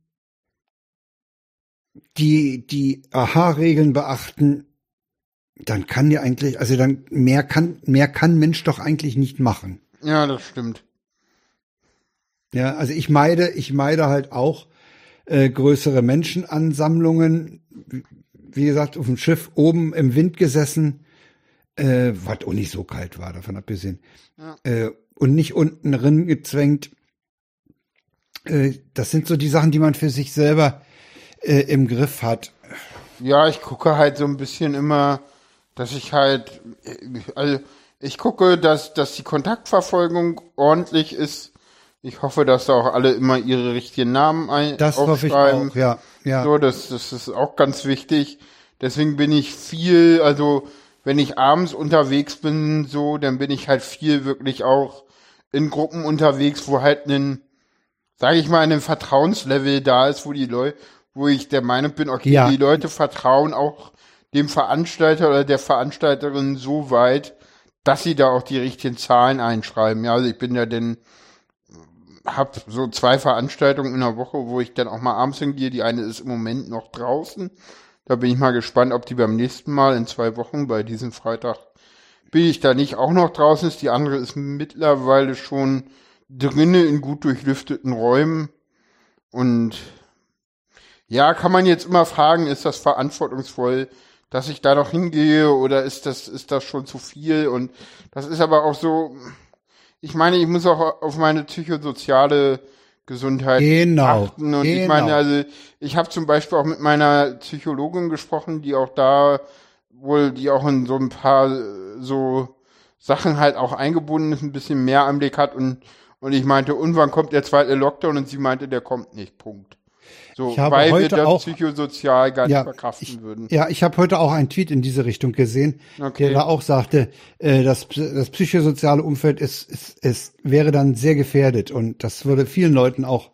Speaker 1: die Aha-Regeln beachten, dann kann dir eigentlich, also dann mehr kann Mensch doch eigentlich nicht machen.
Speaker 2: Ja, das stimmt.
Speaker 1: Ja, also ich meide halt auch größere Menschenansammlungen. Wie gesagt, auf dem Schiff oben im Wind gesessen, was auch nicht so kalt war, davon abgesehen. Ja. Und nicht unten drin gezwängt. Das sind so die Sachen, die man für sich selber im Griff hat.
Speaker 2: Ja, ich gucke halt so ein bisschen immer, dass ich halt, also ich gucke, dass die Kontaktverfolgung ordentlich ist. Ich hoffe, dass da auch alle immer ihre richtigen Namen
Speaker 1: das aufschreiben. Hoffe ich auch, ja.
Speaker 2: So, das ist auch ganz wichtig. Deswegen bin ich viel, also wenn ich abends unterwegs bin, so, dann bin ich halt viel wirklich auch in Gruppen unterwegs, wo halt sage ich mal, ein Vertrauenslevel da ist, wo ich der Meinung bin, okay, die Leute vertrauen auch dem Veranstalter oder der Veranstalterin so weit, dass sie da auch die richtigen Zahlen einschreiben. Ja, also ich bin ja hab so 2 Veranstaltungen in der Woche, wo ich dann auch mal abends hingehe. Die eine ist im Moment noch draußen. Da bin ich mal gespannt, ob die beim nächsten Mal in 2 Wochen, bei diesem Freitag, bin ich da nicht auch noch draußen ist. Die andere ist mittlerweile schon drinnen in gut durchlüfteten Räumen. Und ja, kann man jetzt immer fragen, ist das verantwortungsvoll, dass ich da noch hingehe oder ist das schon zu viel? Und das ist aber auch so, ich meine, ich muss auch auf meine psychosoziale Gesundheit achten. Und ich meine, also ich habe zum Beispiel auch mit meiner Psychologin gesprochen, die auch in so ein paar so Sachen halt auch eingebunden ist, ein bisschen mehr Einblick hat und ich meinte, und wann kommt der zweite Lockdown? Und sie meinte, der kommt nicht, Punkt. So, weil wir das psychosozial gar nicht verkraften würden.
Speaker 1: Ja, ich habe heute auch einen Tweet in diese Richtung gesehen, der da auch sagte, das psychosoziale Umfeld wäre dann sehr gefährdet und das würde vielen Leuten auch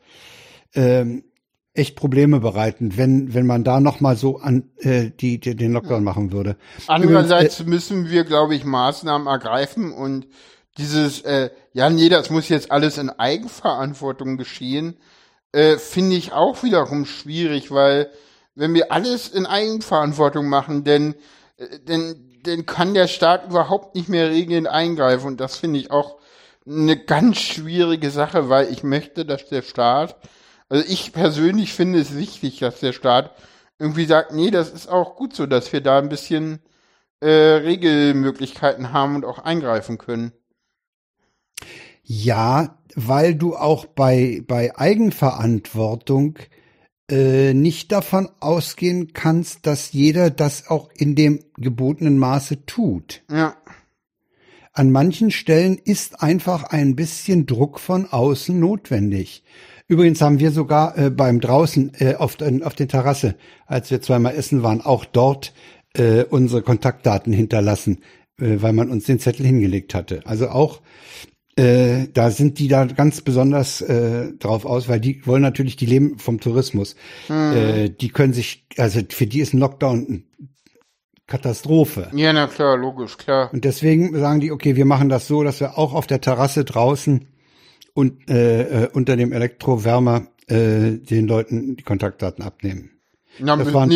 Speaker 1: echt Probleme bereiten, wenn man da noch mal so an den Lockdown machen würde.
Speaker 2: Andererseits müssen wir, glaube ich, Maßnahmen ergreifen und dieses, das muss jetzt alles in Eigenverantwortung geschehen, finde ich auch wiederum schwierig, weil wenn wir alles in Eigenverantwortung machen, dann kann der Staat überhaupt nicht mehr regelnd eingreifen und das finde ich auch eine ganz schwierige Sache, weil ich möchte, dass der Staat, also ich persönlich finde es wichtig, dass der Staat irgendwie sagt, nee, das ist auch gut so, dass wir da ein bisschen Regelmöglichkeiten haben und auch eingreifen können.
Speaker 1: Ja, weil du auch bei Eigenverantwortung nicht davon ausgehen kannst, dass jeder das auch in dem gebotenen Maße tut.
Speaker 2: Ja.
Speaker 1: An manchen Stellen ist einfach ein bisschen Druck von außen notwendig. Übrigens haben wir sogar beim draußen auf den Terrasse, als wir zweimal essen waren, auch dort unsere Kontaktdaten hinterlassen, weil man uns den Zettel hingelegt hatte. Also auch da sind die da ganz besonders drauf aus, weil die wollen natürlich, die leben vom Tourismus. Die können sich, also für die ist ein Lockdown eine Katastrophe.
Speaker 2: Ja, na klar, logisch, klar.
Speaker 1: Und deswegen sagen die, okay, wir machen das so, dass wir auch auf der Terrasse draußen und unter dem Elektrowärmer den Leuten die Kontaktdaten abnehmen.
Speaker 2: Na,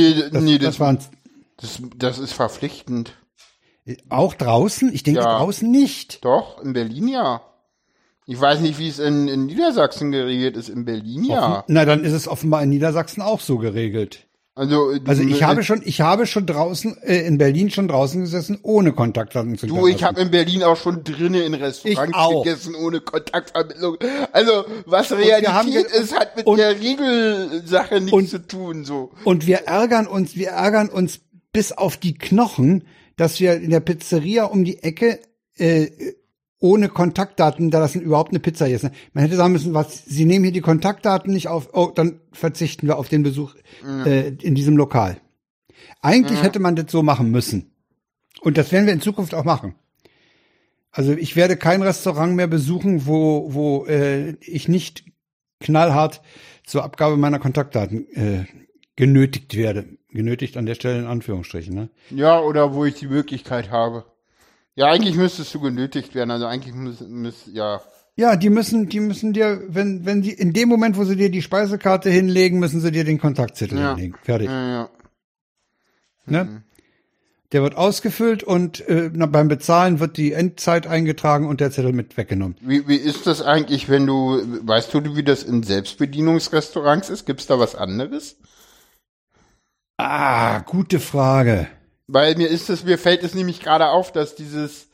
Speaker 2: das ist verpflichtend.
Speaker 1: Auch draußen? Ich denke draußen nicht.
Speaker 2: Doch, in Berlin ja. Ich weiß nicht, wie es in Niedersachsen geregelt ist. In Berlin ja.
Speaker 1: Na, dann ist es offenbar in Niedersachsen auch so geregelt. Also ich habe schon draußen in Berlin schon draußen gesessen, ohne Kontaktdaten zu
Speaker 2: Du, ich habe in Berlin auch schon drinnen in Restaurants gegessen, ohne Kontaktvermittlung. Also, was Realität ist, hat mit der Regelsache nichts zu tun, so.
Speaker 1: Und wir ärgern uns bis auf die Knochen, dass wir in der Pizzeria um die Ecke ohne Kontaktdaten, da das überhaupt eine Pizza ist. Man hätte sagen müssen, Sie nehmen hier die Kontaktdaten nicht auf, dann verzichten wir auf den Besuch in diesem Lokal. Eigentlich hätte man das so machen müssen. Und das werden wir in Zukunft auch machen. Also ich werde kein Restaurant mehr besuchen, wo ich nicht knallhart zur Abgabe meiner Kontaktdaten genötigt werde. Genötigt an der Stelle in Anführungsstrichen, ne?
Speaker 2: Ja, oder wo ich die Möglichkeit habe. Ja, eigentlich müsstest du genötigt werden, also eigentlich ja.
Speaker 1: Ja, die müssen dir, wenn die, in dem Moment, wo sie dir die Speisekarte hinlegen, müssen sie dir den Kontaktzettel hinlegen. Fertig.
Speaker 2: Ja.
Speaker 1: Ne? Der wird ausgefüllt und beim Bezahlen wird die Endzeit eingetragen und der Zettel mit weggenommen.
Speaker 2: Wie ist das eigentlich, weißt du, wie das in Selbstbedienungsrestaurants ist? Gibt's da was anderes?
Speaker 1: Gute Frage.
Speaker 2: Weil mir fällt es nämlich gerade auf, dass das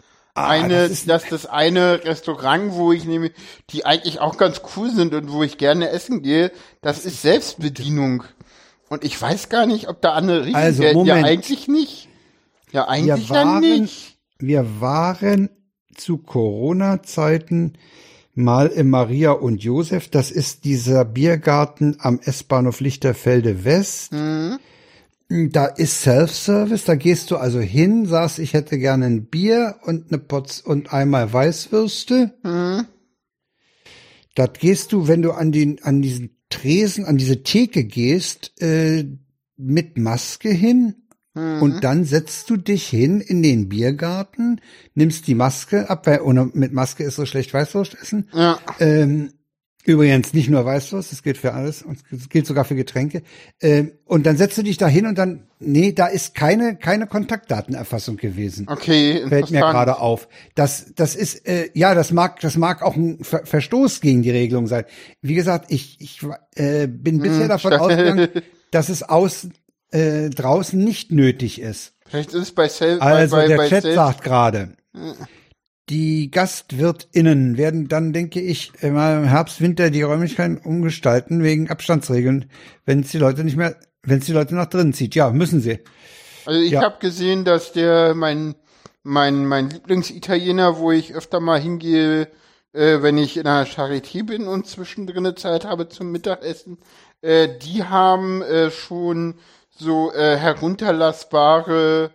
Speaker 2: eine Restaurant, wo ich nehme, die eigentlich auch ganz cool sind und wo ich gerne essen gehe, das ist Selbstbedienung. Und ich weiß gar nicht, ob da andere Regeln gelten. Ja, eigentlich nicht. Ja, eigentlich ja nicht.
Speaker 1: Wir waren zu Corona-Zeiten mal im Maria und Josef. Das ist dieser Biergarten am S-Bahnhof Lichterfelde West. Da ist Self-Service, da gehst du also hin, sagst, ich hätte gerne ein Bier und und einmal Weißwürste. Das gehst du, wenn du an diesen Tresen, an diese Theke gehst, mit Maske hin. Und dann setzt du dich hin in den Biergarten, nimmst die Maske ab, weil mit Maske ist so schlecht Weißwurst essen.
Speaker 2: Ja.
Speaker 1: Übrigens nicht nur Weißwurst, das gilt für alles und es gilt sogar für Getränke. Und dann setzt du dich da hin und dann, da ist keine Kontaktdatenerfassung gewesen.
Speaker 2: Okay,
Speaker 1: fällt mir gerade auf. Das ist, das mag auch ein Verstoß gegen die Regelung sein. Wie gesagt, ich bin bisher davon ausgegangen, dass es draußen nicht nötig ist.
Speaker 2: Vielleicht ist es bei
Speaker 1: der Chat sagt gerade, die GastwirtInnen werden dann, denke ich, im Herbst, Winter die Räumlichkeiten umgestalten wegen Abstandsregeln, wenn es die Leute nach drinnen zieht. Ja, müssen sie.
Speaker 2: Also ich habe gesehen, dass mein Lieblingsitaliener, wo ich öfter mal hingehe, wenn ich in einer Charité bin und zwischendrin Zeit habe zum Mittagessen, die haben schon so herunterlassbare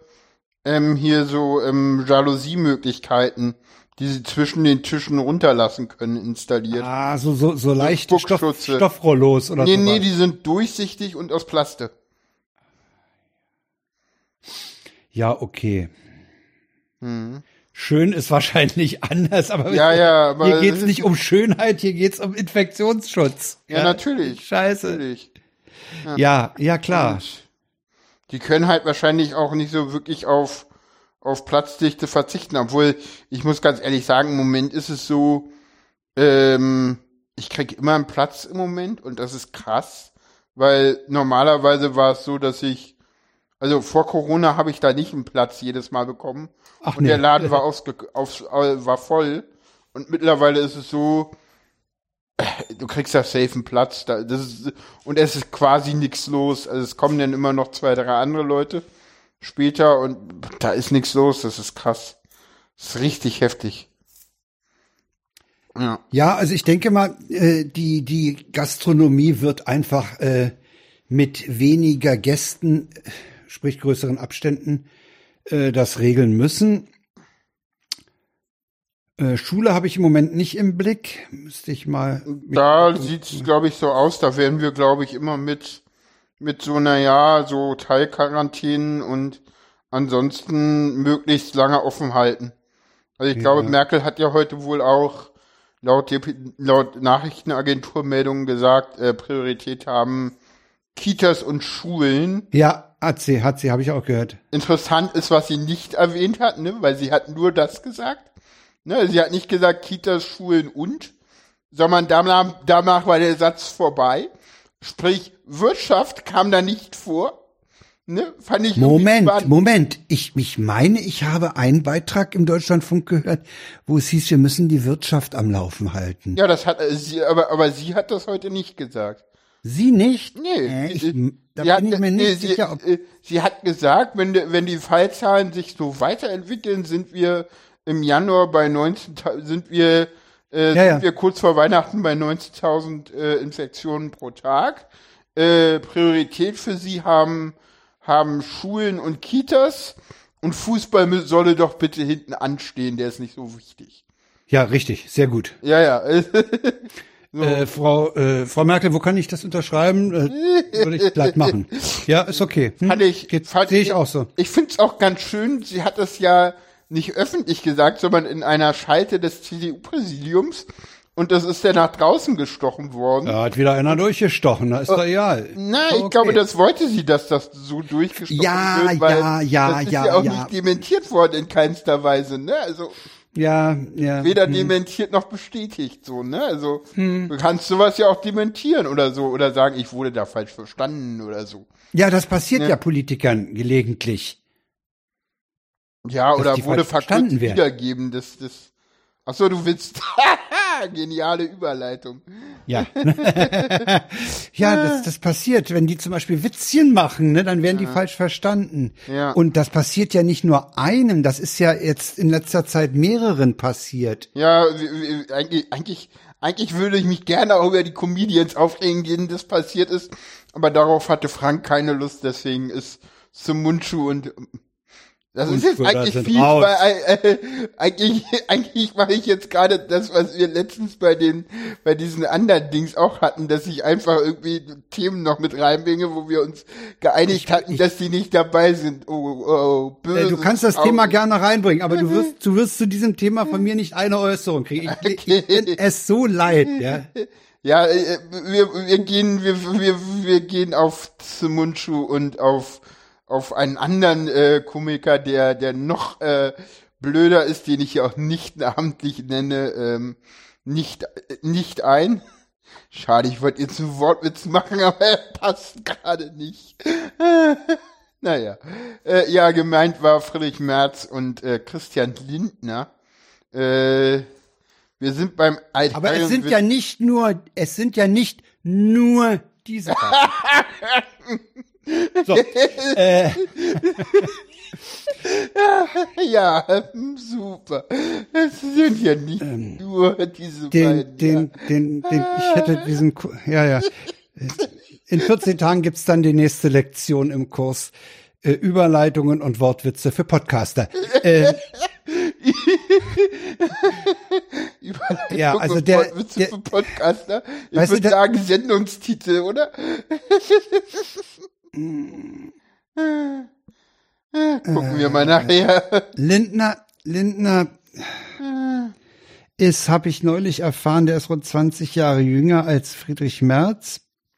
Speaker 2: Jalousie-Möglichkeiten, die sie zwischen den Tischen runterlassen können, installiert.
Speaker 1: So leichte Stoffrollos oder so.
Speaker 2: Nee, die sind durchsichtig und aus Plastik.
Speaker 1: Ja, okay. Schön ist wahrscheinlich anders, aber
Speaker 2: aber
Speaker 1: hier geht's nicht um Schönheit, hier geht's um Infektionsschutz.
Speaker 2: Ja, natürlich.
Speaker 1: Scheiße.
Speaker 2: Natürlich.
Speaker 1: Ja, klar.
Speaker 2: Und die können halt wahrscheinlich auch nicht so wirklich auf Platzdichte verzichten, obwohl ich muss ganz ehrlich sagen, im Moment ist es so, ich krieg immer einen Platz im Moment und das ist krass, weil normalerweise war es so, dass vor Corona habe ich da nicht einen Platz jedes Mal bekommen und der Laden war war voll und mittlerweile ist es so, du kriegst da safe einen Platz, und es ist quasi nichts los, also es kommen dann immer noch 2, 3 andere Leute später und da ist nichts los, das ist krass. Das ist richtig heftig. Ja.
Speaker 1: Ja, also ich denke mal, die Gastronomie wird einfach mit weniger Gästen, sprich größeren Abständen, das regeln müssen. Schule habe ich im Moment nicht im Blick. Müsste ich mal.
Speaker 2: Da sieht's, glaube ich, so aus. Da werden wir, glaube ich, immer mit so so Teilquarantänen und ansonsten möglichst lange offen halten. Also ich glaube, Merkel hat ja heute wohl auch laut Nachrichtenagenturmeldungen gesagt, Priorität haben Kitas und Schulen.
Speaker 1: Ja, hat sie, habe ich auch gehört.
Speaker 2: Interessant ist, was sie nicht erwähnt hat, ne, weil sie hat nur das gesagt. Ne, sie hat nicht gesagt Kitas, Schulen und, sondern danach war der Satz vorbei. Sprich, Wirtschaft kam da nicht vor. Ne, fand ich
Speaker 1: Moment. Ich meine, ich habe einen Beitrag im Deutschlandfunk gehört, wo es hieß, wir müssen die Wirtschaft am Laufen halten.
Speaker 2: Ja, das hat sie, aber sie hat das heute nicht gesagt.
Speaker 1: Sie nicht?
Speaker 2: Nee.
Speaker 1: Da bin ich mir nicht sicher, ob...
Speaker 2: Sie hat gesagt, wenn die Fallzahlen sich so weiterentwickeln, sind wir im Januar bei 19.000, sind wir kurz vor Weihnachten bei 19.000 Infektionen pro Tag. Priorität für sie haben Schulen und Kitas und Fußball solle doch bitte hinten anstehen, der ist nicht so wichtig.
Speaker 1: Ja, richtig, sehr gut.
Speaker 2: Ja. So.
Speaker 1: Frau Merkel, wo kann ich das unterschreiben? Würde ich gleich machen. Ja, ist okay. Sehe ich auch so.
Speaker 2: Ich finde es auch ganz schön, sie hat das ja nicht öffentlich gesagt, sondern in einer Schalte des CDU-Präsidiums. Und das ist ja nach draußen gestochen worden.
Speaker 1: Da hat wieder einer durchgestochen, da ist doch egal.
Speaker 2: Ich glaube, das wollte sie, dass das so durchgestochen wird, weil das ist ja auch nicht dementiert worden in keinster Weise, ne? Also weder dementiert noch bestätigt, so, ne? Also du kannst sowas ja auch dementieren oder so oder sagen, ich wurde da falsch verstanden oder so.
Speaker 1: Ja, das passiert ja Politikern gelegentlich.
Speaker 2: Ja, oder wurde verkürzt wiedergeben, Ach so, du willst geniale Überleitung.
Speaker 1: Ja. Ja, das passiert, wenn die zum Beispiel Witzchen machen, ne, dann werden die falsch verstanden.
Speaker 2: Ja.
Speaker 1: Und das passiert ja nicht nur einem, das ist ja jetzt in letzter Zeit mehreren passiert.
Speaker 2: Ja, eigentlich würde ich mich gerne auch über die Comedians aufregen, denen das passiert ist, aber darauf hatte Frank keine Lust, deswegen ist Sumunchu und das ist jetzt eigentlich fies, weil eigentlich mache ich jetzt gerade das, was wir letztens bei diesen anderen Dings auch hatten, dass ich einfach irgendwie Themen noch mit reinbringe, wo wir uns geeinigt hatten, dass die nicht dabei sind. Böse.
Speaker 1: Du kannst das Thema gerne reinbringen, aber du wirst zu diesem Thema von mir nicht eine Äußerung kriegen. Ich bin es so leid, ja.
Speaker 2: Ja, wir gehen auf Sumunchu und auf einen anderen Komiker, der noch blöder ist, den ich ja auch nicht namentlich nenne, nicht ein. Schade, ich wollte jetzt einen Wortwitz machen, aber er passt gerade nicht. Naja. Ja, gemeint war Friedrich Merz und Christian Lindner. Wir sind beim
Speaker 1: Aber es sind ja nicht nur diese beiden. So,
Speaker 2: ja, super. Es sind ja nicht nur diese beiden.
Speaker 1: Ich hätte diesen, In 14 Tagen gibt's dann die nächste Lektion im Kurs Überleitungen und Wortwitze für Podcaster.
Speaker 2: Ja, also der Wortwitze für Podcaster. Ich würde sagen Sendungstitel, oder? Gucken wir mal nachher.
Speaker 1: Lindner ist, habe ich neulich erfahren, der ist rund 20 Jahre jünger als Friedrich Merz.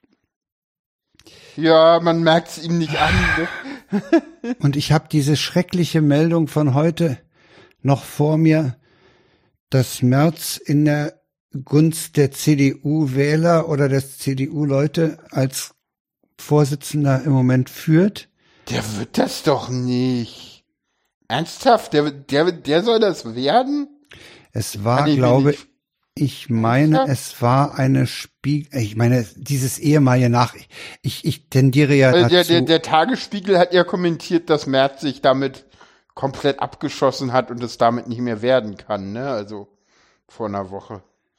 Speaker 2: Ja, man merkt es ihm nicht an. Ne?
Speaker 1: Und ich habe diese schreckliche Meldung von heute noch vor mir, dass Merz in der Gunst der CDU-Wähler oder der CDU-Leute als Vorsitzender im Moment führt.
Speaker 2: Der wird das doch nicht. Ernsthaft? Der soll das werden?
Speaker 1: Es war, glaube ich, es war eine dieses ehemalige ich tendiere ja dazu.
Speaker 2: Der Tagesspiegel hat ja kommentiert, dass Merz sich damit komplett abgeschossen hat und es damit nicht mehr werden kann, ne? Also vor einer Woche.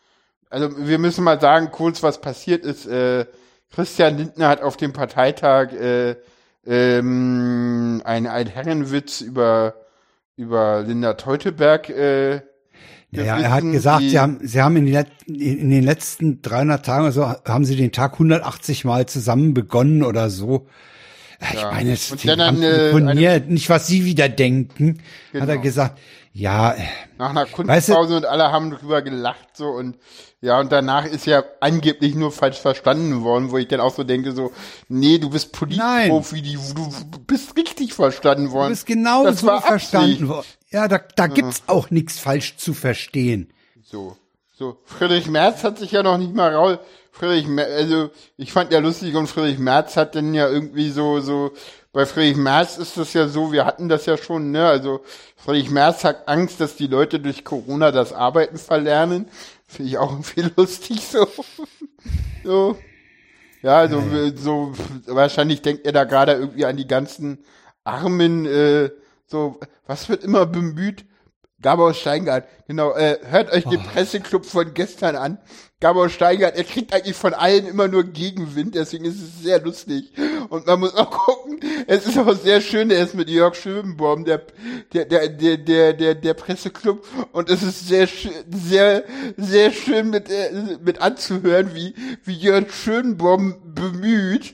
Speaker 2: Also wir müssen mal sagen, kurz was passiert ist. Christian Lindner hat auf dem Parteitag einen Herrenwitz über Linda Teuteberg
Speaker 1: Ja, er hat gesagt, sie haben in den letzten 300 Tagen oder so, haben sie den Tag 180 Mal zusammen begonnen oder so. Ich meine, es telefoniert, nicht was sie wieder denken, hat er gesagt. Ja.
Speaker 2: Nach einer Kunstpause und alle haben drüber gelacht so und danach ist ja angeblich nur falsch verstanden worden, wo ich dann auch so denke so, nee, du bist Politprofi, du bist richtig verstanden worden.
Speaker 1: Du bist genau so verstanden worden. Ja, da gibt's auch nichts falsch zu verstehen.
Speaker 2: So. Friedrich Merz hat sich ja noch nicht mal also ich fand ja lustig und Friedrich Merz hat dann ja irgendwie so, bei Friedrich Merz ist das ja so, wir hatten das ja schon, ne, also Friedrich Merz hat Angst, dass die Leute durch Corona das Arbeiten verlernen. Finde ich auch irgendwie lustig so. So. Ja, so wahrscheinlich denkt er da gerade irgendwie an die ganzen Armen, so, was wird immer bemüht? Gabor Steingart, genau, hört euch den Presseclub von gestern an. Gabor Steingart, er kriegt eigentlich von allen immer nur Gegenwind, deswegen ist es sehr lustig. Und man muss auch gucken, es ist auch sehr schön, er ist mit Jörg Schönborn, der Presseclub, und es ist sehr schön mit anzuhören, wie Jörg Schönborn bemüht,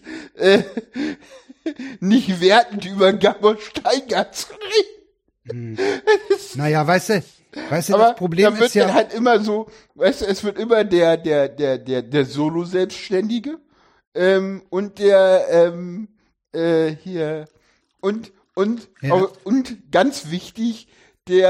Speaker 2: nicht wertend über Gabor Steingart zu reden.
Speaker 1: Naja, weißt du,
Speaker 2: aber
Speaker 1: das Problem
Speaker 2: wird
Speaker 1: ist ja
Speaker 2: dann halt immer so, weißt du, es wird immer der Solo-Selbstständige, und der, hier, und ganz wichtig, die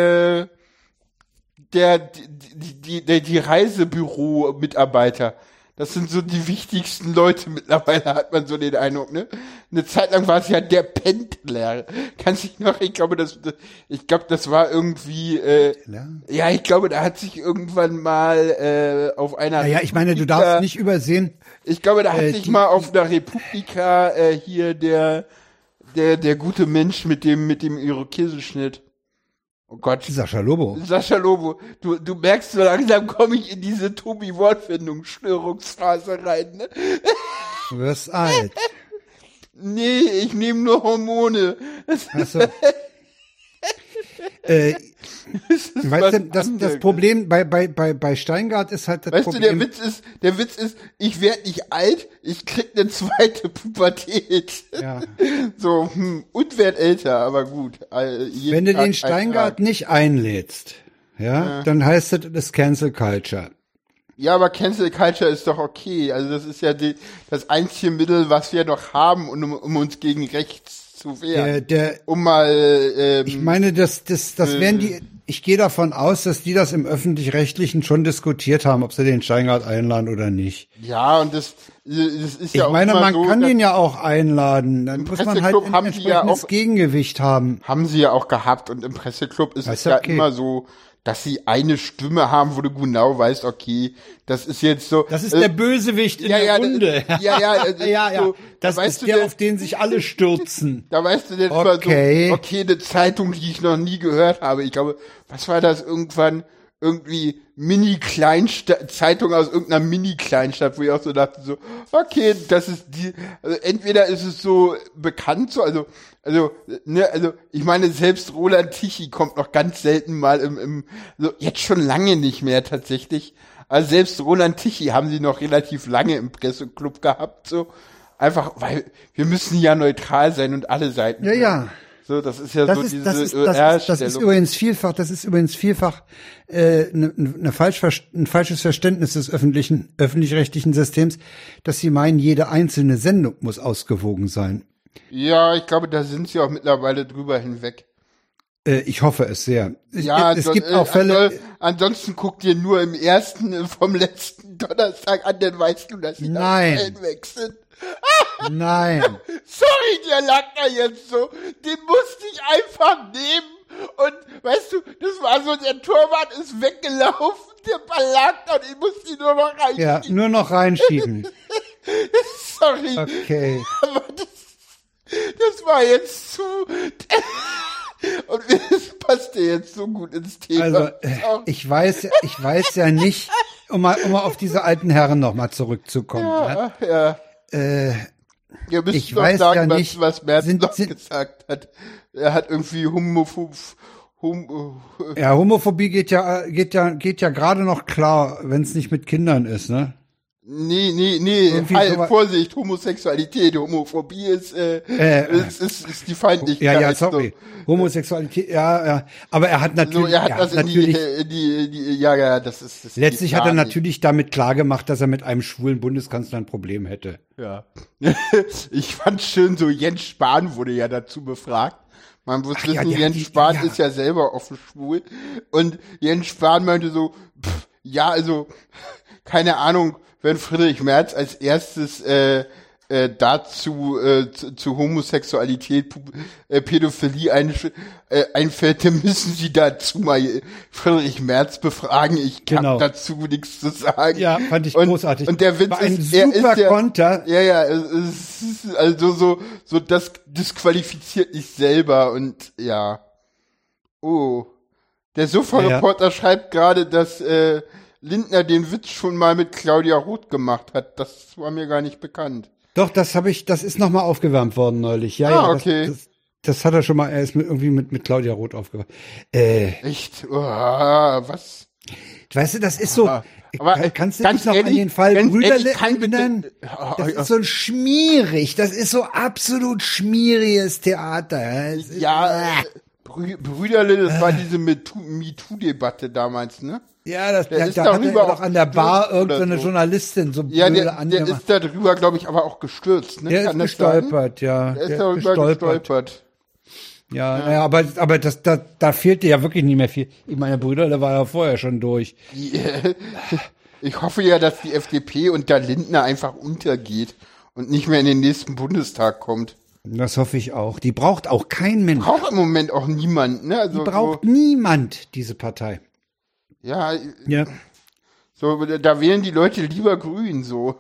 Speaker 2: Reisebüro-Mitarbeiter. Das sind so die wichtigsten Leute mittlerweile, hat man so den Eindruck, ne? Eine Zeit lang war es ja der Pendler. Kannst du dich noch, ich glaube, das war irgendwie, ja, ich glaube, da hat sich irgendwann mal auf einer
Speaker 1: Naja, ich meine, du darfst nicht übersehen.
Speaker 2: Ich glaube, da hat sich mal auf der Republika hier der gute Mensch mit dem Irokesenschnitt. Oh Gott.
Speaker 1: Sascha Lobo.
Speaker 2: Du merkst, so langsam komme ich in diese Tobi-Wortfindungsstörungsphase rein, ne?
Speaker 1: Du wirst alt.
Speaker 2: Nee, ich nehme nur Hormone.
Speaker 1: Ach so. Weißt du, das Problem bei Steingart ist halt das Problem.
Speaker 2: Weißt du, der Witz ist, ich werde nicht alt, ich krieg eine zweite Pubertät.
Speaker 1: Ja.
Speaker 2: So, und werd älter, aber gut.
Speaker 1: Wenn du den Steingart nicht einlädst, dann heißt das Cancel Culture.
Speaker 2: Ja, aber Cancel Culture ist doch okay. Also das ist ja das einzige Mittel, was wir noch haben, um uns gegen rechts zu wehren.
Speaker 1: Ich meine, das wären die. Ich gehe davon aus, dass die das im Öffentlich-Rechtlichen schon diskutiert haben, ob sie den Steingart einladen oder nicht.
Speaker 2: Ja, und das ist ja auch.
Speaker 1: Ich meine, man
Speaker 2: so,
Speaker 1: kann den ja auch einladen. Dann muss man halt ein entsprechendes Gegengewicht haben.
Speaker 2: Haben sie ja auch gehabt. Und im Presseclub ist es ja immer so, dass sie eine Stimme haben, wo du genau weißt, okay, das ist jetzt so.
Speaker 1: Das ist der Bösewicht in der Runde.
Speaker 2: So,
Speaker 1: das ist der, auf den sich alle stürzen.
Speaker 2: Da weißt du dann immer so, okay, eine Zeitung, die ich noch nie gehört habe. Ich glaube, was war das irgendwann? Irgendwie Zeitung aus irgendeiner Mini-Kleinstadt, wo ich auch so dachte, so, okay, das ist also entweder ist es so bekannt, so, also, ich meine, selbst Roland Tichy kommt noch ganz selten mal so, jetzt schon lange nicht mehr tatsächlich, also selbst Roland Tichy haben sie noch relativ lange im Presseclub gehabt, so, einfach, weil wir müssen ja neutral sein und alle Seiten.
Speaker 1: Ja.
Speaker 2: So, das ist ja
Speaker 1: das
Speaker 2: so
Speaker 1: ist,
Speaker 2: diese
Speaker 1: das ist übrigens vielfach ein falsches Verständnis des öffentlich-rechtlichen Systems, dass sie meinen, jede einzelne Sendung muss ausgewogen sein.
Speaker 2: Ja, ich glaube, da sind sie auch mittlerweile drüber hinweg.
Speaker 1: Ich hoffe es sehr.
Speaker 2: Es gibt auch Fälle. Ansonsten guck dir nur vom letzten Donnerstag an, dann weißt du, dass sie da weg sind.
Speaker 1: Nein.
Speaker 2: Sorry, der lag da jetzt so. Den musste ich einfach nehmen. Und weißt du, das war so, der Torwart ist weggelaufen, der Ball lag da und ich musste ihn nur noch reinschieben.
Speaker 1: Ja, nur noch reinschieben.
Speaker 2: Sorry.
Speaker 1: Okay.
Speaker 2: Aber das war jetzt zu... Und das passt dir jetzt so gut ins Thema.
Speaker 1: Also, ich weiß ja nicht, um mal auf diese alten Herren noch mal zurückzukommen.
Speaker 2: Ja, ja. Ihr müsst
Speaker 1: Ich
Speaker 2: doch
Speaker 1: weiß
Speaker 2: sagen,
Speaker 1: ja nicht,
Speaker 2: was Merz noch
Speaker 1: sind-
Speaker 2: gesagt hat. Er hat irgendwie
Speaker 1: Ja, Homophobie geht ja gerade noch klar, wenn es nicht mit Kindern ist, ne?
Speaker 2: Nee,
Speaker 1: Irgendwie
Speaker 2: halt,
Speaker 1: sowas-
Speaker 2: Vorsicht, Homosexualität, Homophobie ist die Feindlichkeit.
Speaker 1: Ja, sorry. Homosexualität, ja. Aber er hat
Speaker 2: So,
Speaker 1: natürlich,
Speaker 2: er hat das in die, ja, das ist
Speaker 1: letztlich hat er
Speaker 2: gar nicht.
Speaker 1: natürlich damit klargemacht, dass er mit einem schwulen Bundeskanzler ein Problem hätte.
Speaker 2: Ja. Ich fand schön, so Jens Spahn wurde ja dazu befragt. Man muss wissen,
Speaker 1: ja,
Speaker 2: Jens Spahn ist ja selber offen schwul. Und Jens Spahn meinte so, also, keine Ahnung, wenn Friedrich Merz als erstes dazu zu Homosexualität, Pädophilie einfällt, dann müssen Sie dazu mal Friedrich Merz befragen. Ich kann
Speaker 1: Genau.
Speaker 2: dazu nichts zu sagen.
Speaker 1: Ja, fand ich großartig.
Speaker 2: Und der Witz
Speaker 1: War ein
Speaker 2: ist, er
Speaker 1: super
Speaker 2: ist ja,
Speaker 1: Konter.
Speaker 2: Ja, es ist also so das disqualifiziert dich selber und ja. Oh. Der Sofa-Reporter schreibt gerade, dass Lindner den Witz schon mal mit Claudia Roth gemacht hat. Das war mir gar nicht bekannt.
Speaker 1: Doch, das ist nochmal aufgewärmt worden neulich. Ja,
Speaker 2: okay.
Speaker 1: Das hat er schon mal, er ist irgendwie mit Claudia Roth aufgewärmt.
Speaker 2: Echt? Oh, was?
Speaker 1: Weißt du, das ist so,
Speaker 2: Aber,
Speaker 1: kannst du
Speaker 2: ganz
Speaker 1: dich noch
Speaker 2: ehrlich,
Speaker 1: an den Fall
Speaker 2: ganz
Speaker 1: Brüderle
Speaker 2: ehrlich,
Speaker 1: erinnern? Das ist so ein schmierig, das ist so absolut schmieriges Theater. Es ist-
Speaker 2: Brüderle, das war diese MeToo-Debatte damals, ne?
Speaker 1: Ja,
Speaker 2: Der
Speaker 1: da
Speaker 2: ist
Speaker 1: hat er
Speaker 2: darüber
Speaker 1: doch an der Bar
Speaker 2: gestürzt oder
Speaker 1: irgendeine
Speaker 2: so.
Speaker 1: Journalistin so
Speaker 2: Ja,
Speaker 1: blöde
Speaker 2: der
Speaker 1: angemacht.
Speaker 2: ist da drüber, glaube ich, aber auch gestürzt, ne?
Speaker 1: Der ist
Speaker 2: Kann das sein?
Speaker 1: gestolpert, ja.
Speaker 2: Der ist
Speaker 1: Der
Speaker 2: darüber gestolpert.
Speaker 1: Ja, naja, aber da fehlte ja wirklich nicht mehr viel. Ich meine, Brüderle war ja vorher schon durch.
Speaker 2: Ich hoffe ja, dass die FDP unter Lindner einfach untergeht und nicht mehr in den nächsten Bundestag kommt.
Speaker 1: Das hoffe ich auch. Die braucht auch kein Mensch.
Speaker 2: Braucht im Moment auch niemand, ne? Also
Speaker 1: Die braucht niemand, diese Partei.
Speaker 2: ja,
Speaker 1: Ja.
Speaker 2: so, da wählen die Leute lieber grün, so.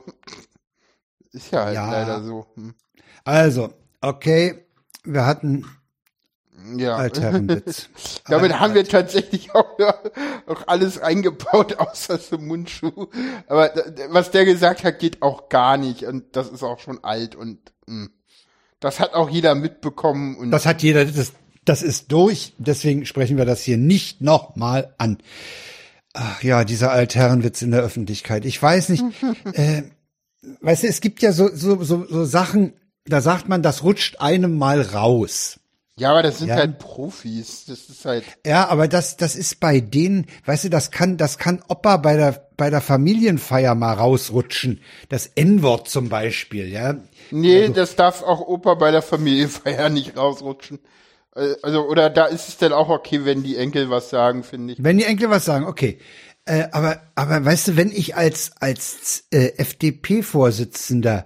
Speaker 2: Ist ja halt
Speaker 1: Ja.
Speaker 2: leider so.
Speaker 1: Also, okay, wir hatten
Speaker 2: Ja.
Speaker 1: Altherrenwitz.
Speaker 2: Damit haben wir tatsächlich auch alles eingebaut, außer zum Mundschuh. Aber was der gesagt hat, geht auch gar nicht. Und das ist auch schon alt und das hat auch jeder mitbekommen. Und
Speaker 1: Das hat jeder, das ist durch, deswegen sprechen wir das hier nicht nochmal an. Ach ja, dieser Altherrenwitz in der Öffentlichkeit. Ich weiß nicht, weißt du, es gibt ja so Sachen, da sagt man, das rutscht einem mal raus.
Speaker 2: ja, aber das sind
Speaker 1: Ja.
Speaker 2: halt Profis. Das ist halt.
Speaker 1: Ja, aber das ist bei denen, weißt du, das kann Opa bei der Familienfeier mal rausrutschen. Das N-Wort zum Beispiel, ja.
Speaker 2: Nee, das darf auch Opa bei der Familienfeier nicht rausrutschen. Also, oder da ist es dann auch okay, wenn die Enkel was sagen, finde ich.
Speaker 1: Wenn die Enkel was sagen, okay. Aber weißt du, wenn ich als FDP-Vorsitzender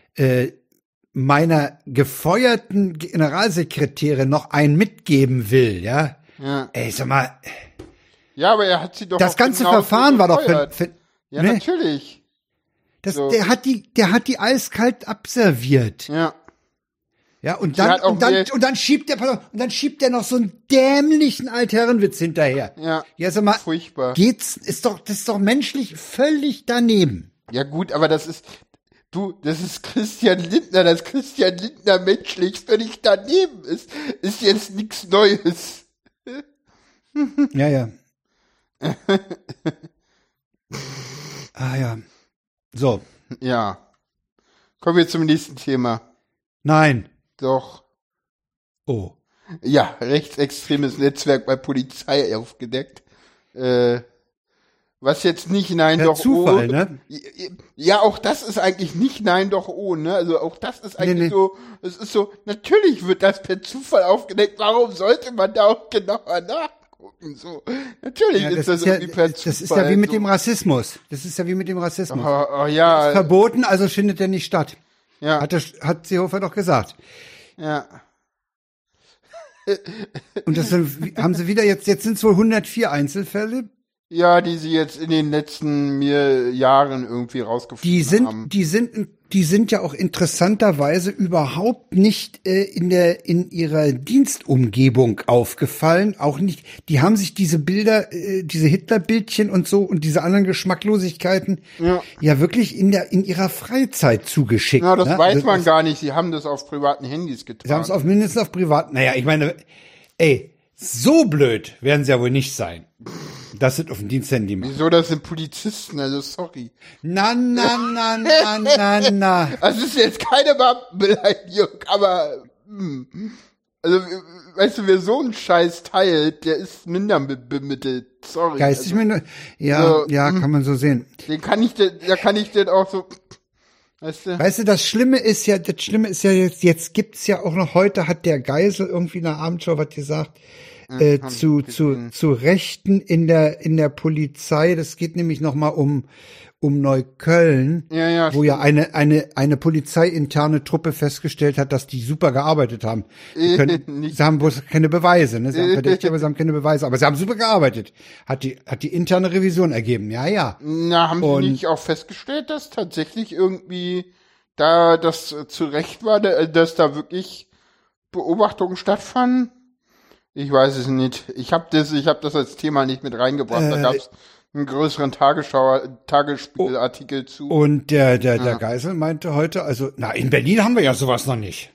Speaker 1: meiner gefeuerten Generalsekretärin noch einen mitgeben will, ja?
Speaker 2: Ja.
Speaker 1: Ey, sag mal,
Speaker 2: Ja, aber er hat sie doch
Speaker 1: das
Speaker 2: auch
Speaker 1: ganze
Speaker 2: genauso
Speaker 1: Verfahren war doch
Speaker 2: gefeuert. Ja,
Speaker 1: ne?
Speaker 2: natürlich. So.
Speaker 1: Der hat die eiskalt abserviert.
Speaker 2: Ja.
Speaker 1: Ja, und
Speaker 2: hat auch
Speaker 1: dann schiebt der noch so einen dämlichen Altherrenwitz hinterher.
Speaker 2: Ja.
Speaker 1: Ja, sag mal,
Speaker 2: Furchtbar.
Speaker 1: das ist doch menschlich völlig daneben.
Speaker 2: Ja gut, aber das ist Christian Lindner, dass Christian Lindner menschlich völlig daneben ist jetzt nichts Neues.
Speaker 1: Ja, ja. Ah ja. So.
Speaker 2: Ja. Kommen wir zum nächsten Thema.
Speaker 1: Nein.
Speaker 2: Doch.
Speaker 1: Oh.
Speaker 2: Ja, rechtsextremes Netzwerk bei Polizei aufgedeckt. Was jetzt nicht Nein,
Speaker 1: Per
Speaker 2: doch,
Speaker 1: Zufall,
Speaker 2: oh.
Speaker 1: ne?
Speaker 2: Ja, auch das ist eigentlich nicht Nein, doch, oh, ne? Also auch das ist eigentlich
Speaker 1: Nee.
Speaker 2: so, es ist so, natürlich wird das per Zufall aufgedeckt. Warum sollte man da auch genauer nachgucken? So, natürlich
Speaker 1: Ja,
Speaker 2: ist das irgendwie per Zufall.
Speaker 1: das ist ja wie mit
Speaker 2: so.
Speaker 1: dem Rassismus. Das ist ja wie mit dem Rassismus.
Speaker 2: Oh, ja,
Speaker 1: Verboten, also findet er nicht statt.
Speaker 2: ja,
Speaker 1: Hat Seehofer doch gesagt.
Speaker 2: ja.
Speaker 1: Und haben sie wieder jetzt sind es wohl 104 Einzelfälle.
Speaker 2: Ja, die sie jetzt in den letzten Jahren irgendwie rausgefunden haben.
Speaker 1: Die sind ja auch interessanterweise überhaupt nicht in ihrer Dienstumgebung aufgefallen, auch nicht. Die haben sich diese Bilder, diese Hitlerbildchen und so und diese anderen Geschmacklosigkeiten ja wirklich in ihrer Freizeit zugeschickt.
Speaker 2: Ja, das
Speaker 1: ne?
Speaker 2: weiß man gar nicht. Sie haben das auf privaten Handys getan.
Speaker 1: Sie haben es mindestens auf privaten. Naja, ich meine, so blöd werden sie ja wohl nicht sein. Das sind auf dem Diensthandy machen.
Speaker 2: Wieso, das sind Polizisten, also sorry.
Speaker 1: Na.
Speaker 2: Das ist jetzt keine Beleidigung, aber also, weißt du, wer so einen Scheiß teilt, der ist minder bemittelt. Sorry.
Speaker 1: Geistig
Speaker 2: also,
Speaker 1: minder. Ja, kann man so sehen.
Speaker 2: Da kann ich den auch so.
Speaker 1: Weißt du, das Schlimme ist ja jetzt gibt's ja auch noch, heute hat der Geisel irgendwie in der Abendshow was gesagt, zu Rechten in der Polizei. Das geht nämlich nochmal um Neukölln, wo ja eine polizeiinterne Truppe festgestellt hat, dass die super gearbeitet haben. Sie haben bloß keine Beweise, ne? Sie haben verdächtig, aber sie haben keine Beweise. Aber sie haben super gearbeitet. Hat die interne Revision ergeben. Ja.
Speaker 2: Na, haben Sie nicht auch festgestellt, dass tatsächlich irgendwie da das zu Recht war, dass da wirklich Beobachtungen stattfanden? Ich weiß es nicht. Ich hab das als Thema nicht mit reingebracht. Da gab's einen größeren Tagesspiegelartikel zu.
Speaker 1: Und der Geisel meinte heute, also, in Berlin haben wir ja sowas noch nicht.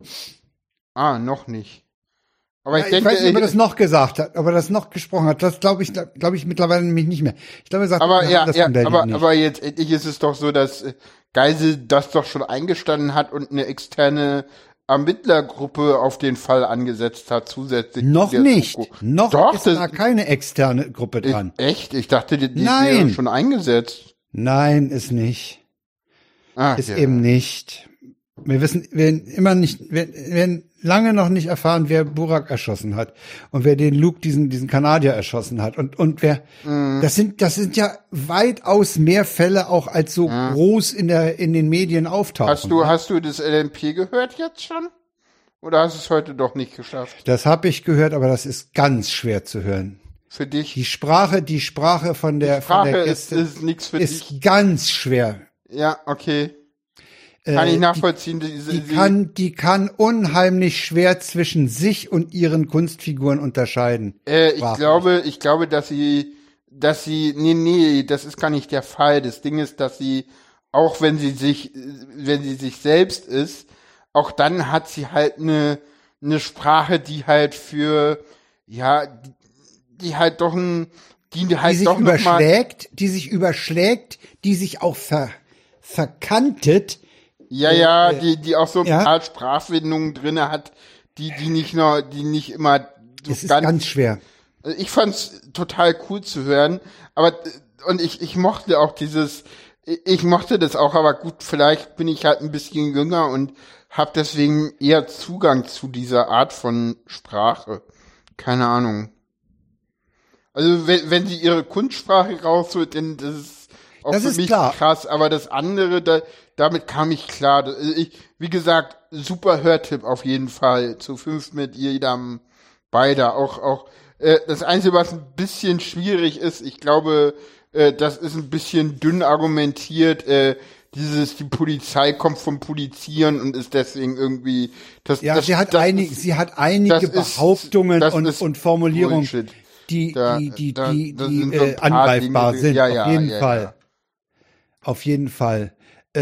Speaker 2: Noch nicht. Aber
Speaker 1: ich denke, weiß nicht, ob er das noch gesagt hat, ob er das noch gesprochen hat. Das glaube ich mittlerweile nämlich nicht mehr. Ich glaube, er sagt,
Speaker 2: aber jetzt endlich ist es doch so, dass Geisel das doch schon eingestanden hat und eine externe Ermittlergruppe auf den Fall angesetzt hat, zusätzlich.
Speaker 1: Noch nicht. Noch
Speaker 2: doch,
Speaker 1: ist da keine externe Gruppe dran.
Speaker 2: Echt? Ich dachte, die wäre schon eingesetzt.
Speaker 1: Nein, ist nicht. Eben nicht. Wir werden lange noch nicht erfahren, wer Burak erschossen hat und wer den Luke, diesen Kanadier erschossen hat und wer, das sind ja weitaus mehr Fälle auch als so groß in den Medien auftauchen.
Speaker 2: Hast du das LMP gehört jetzt schon? Oder hast du es heute doch nicht geschafft?
Speaker 1: Das habe ich gehört, aber das ist ganz schwer zu hören.
Speaker 2: Für dich?
Speaker 1: Die Sprache von der
Speaker 2: Gäste ist nichts für dich.
Speaker 1: Ist ganz schwer.
Speaker 2: Ja, okay. Kann ich nachvollziehen.
Speaker 1: Die kann unheimlich schwer zwischen sich und ihren Kunstfiguren unterscheiden.
Speaker 2: Ich glaube, dass sie, nee, das ist gar nicht der Fall. Das Ding ist, dass sie, auch wenn sie sich selbst ist, auch dann hat sie halt eine Sprache, die halt für, die halt doch die sich überschlägt, die sich auch verkantet. Die auch so ein paar Sprachwendungen drinne hat, die nicht immer so
Speaker 1: das ist ganz schwer.
Speaker 2: Ich fand's total cool zu hören, und ich mochte auch ich mochte das auch, aber gut, vielleicht bin ich halt ein bisschen jünger und habe deswegen eher Zugang zu dieser Art von Sprache. Keine Ahnung. Also wenn sie ihre Kunstsprache rausholt, dann das ist auch für mich krass, aber das andere, damit kam ich klar. Wie gesagt, super Hörtipp auf jeden Fall. Zu 5 mit jedem beider. Auch das Einzige, was ein bisschen schwierig ist, ich glaube, das ist ein bisschen dünn argumentiert, die Polizei kommt vom Polizieren und ist deswegen irgendwie sie hat
Speaker 1: einige Behauptungen und Formulierungen, die angreifbar sind. Auf jeden Fall.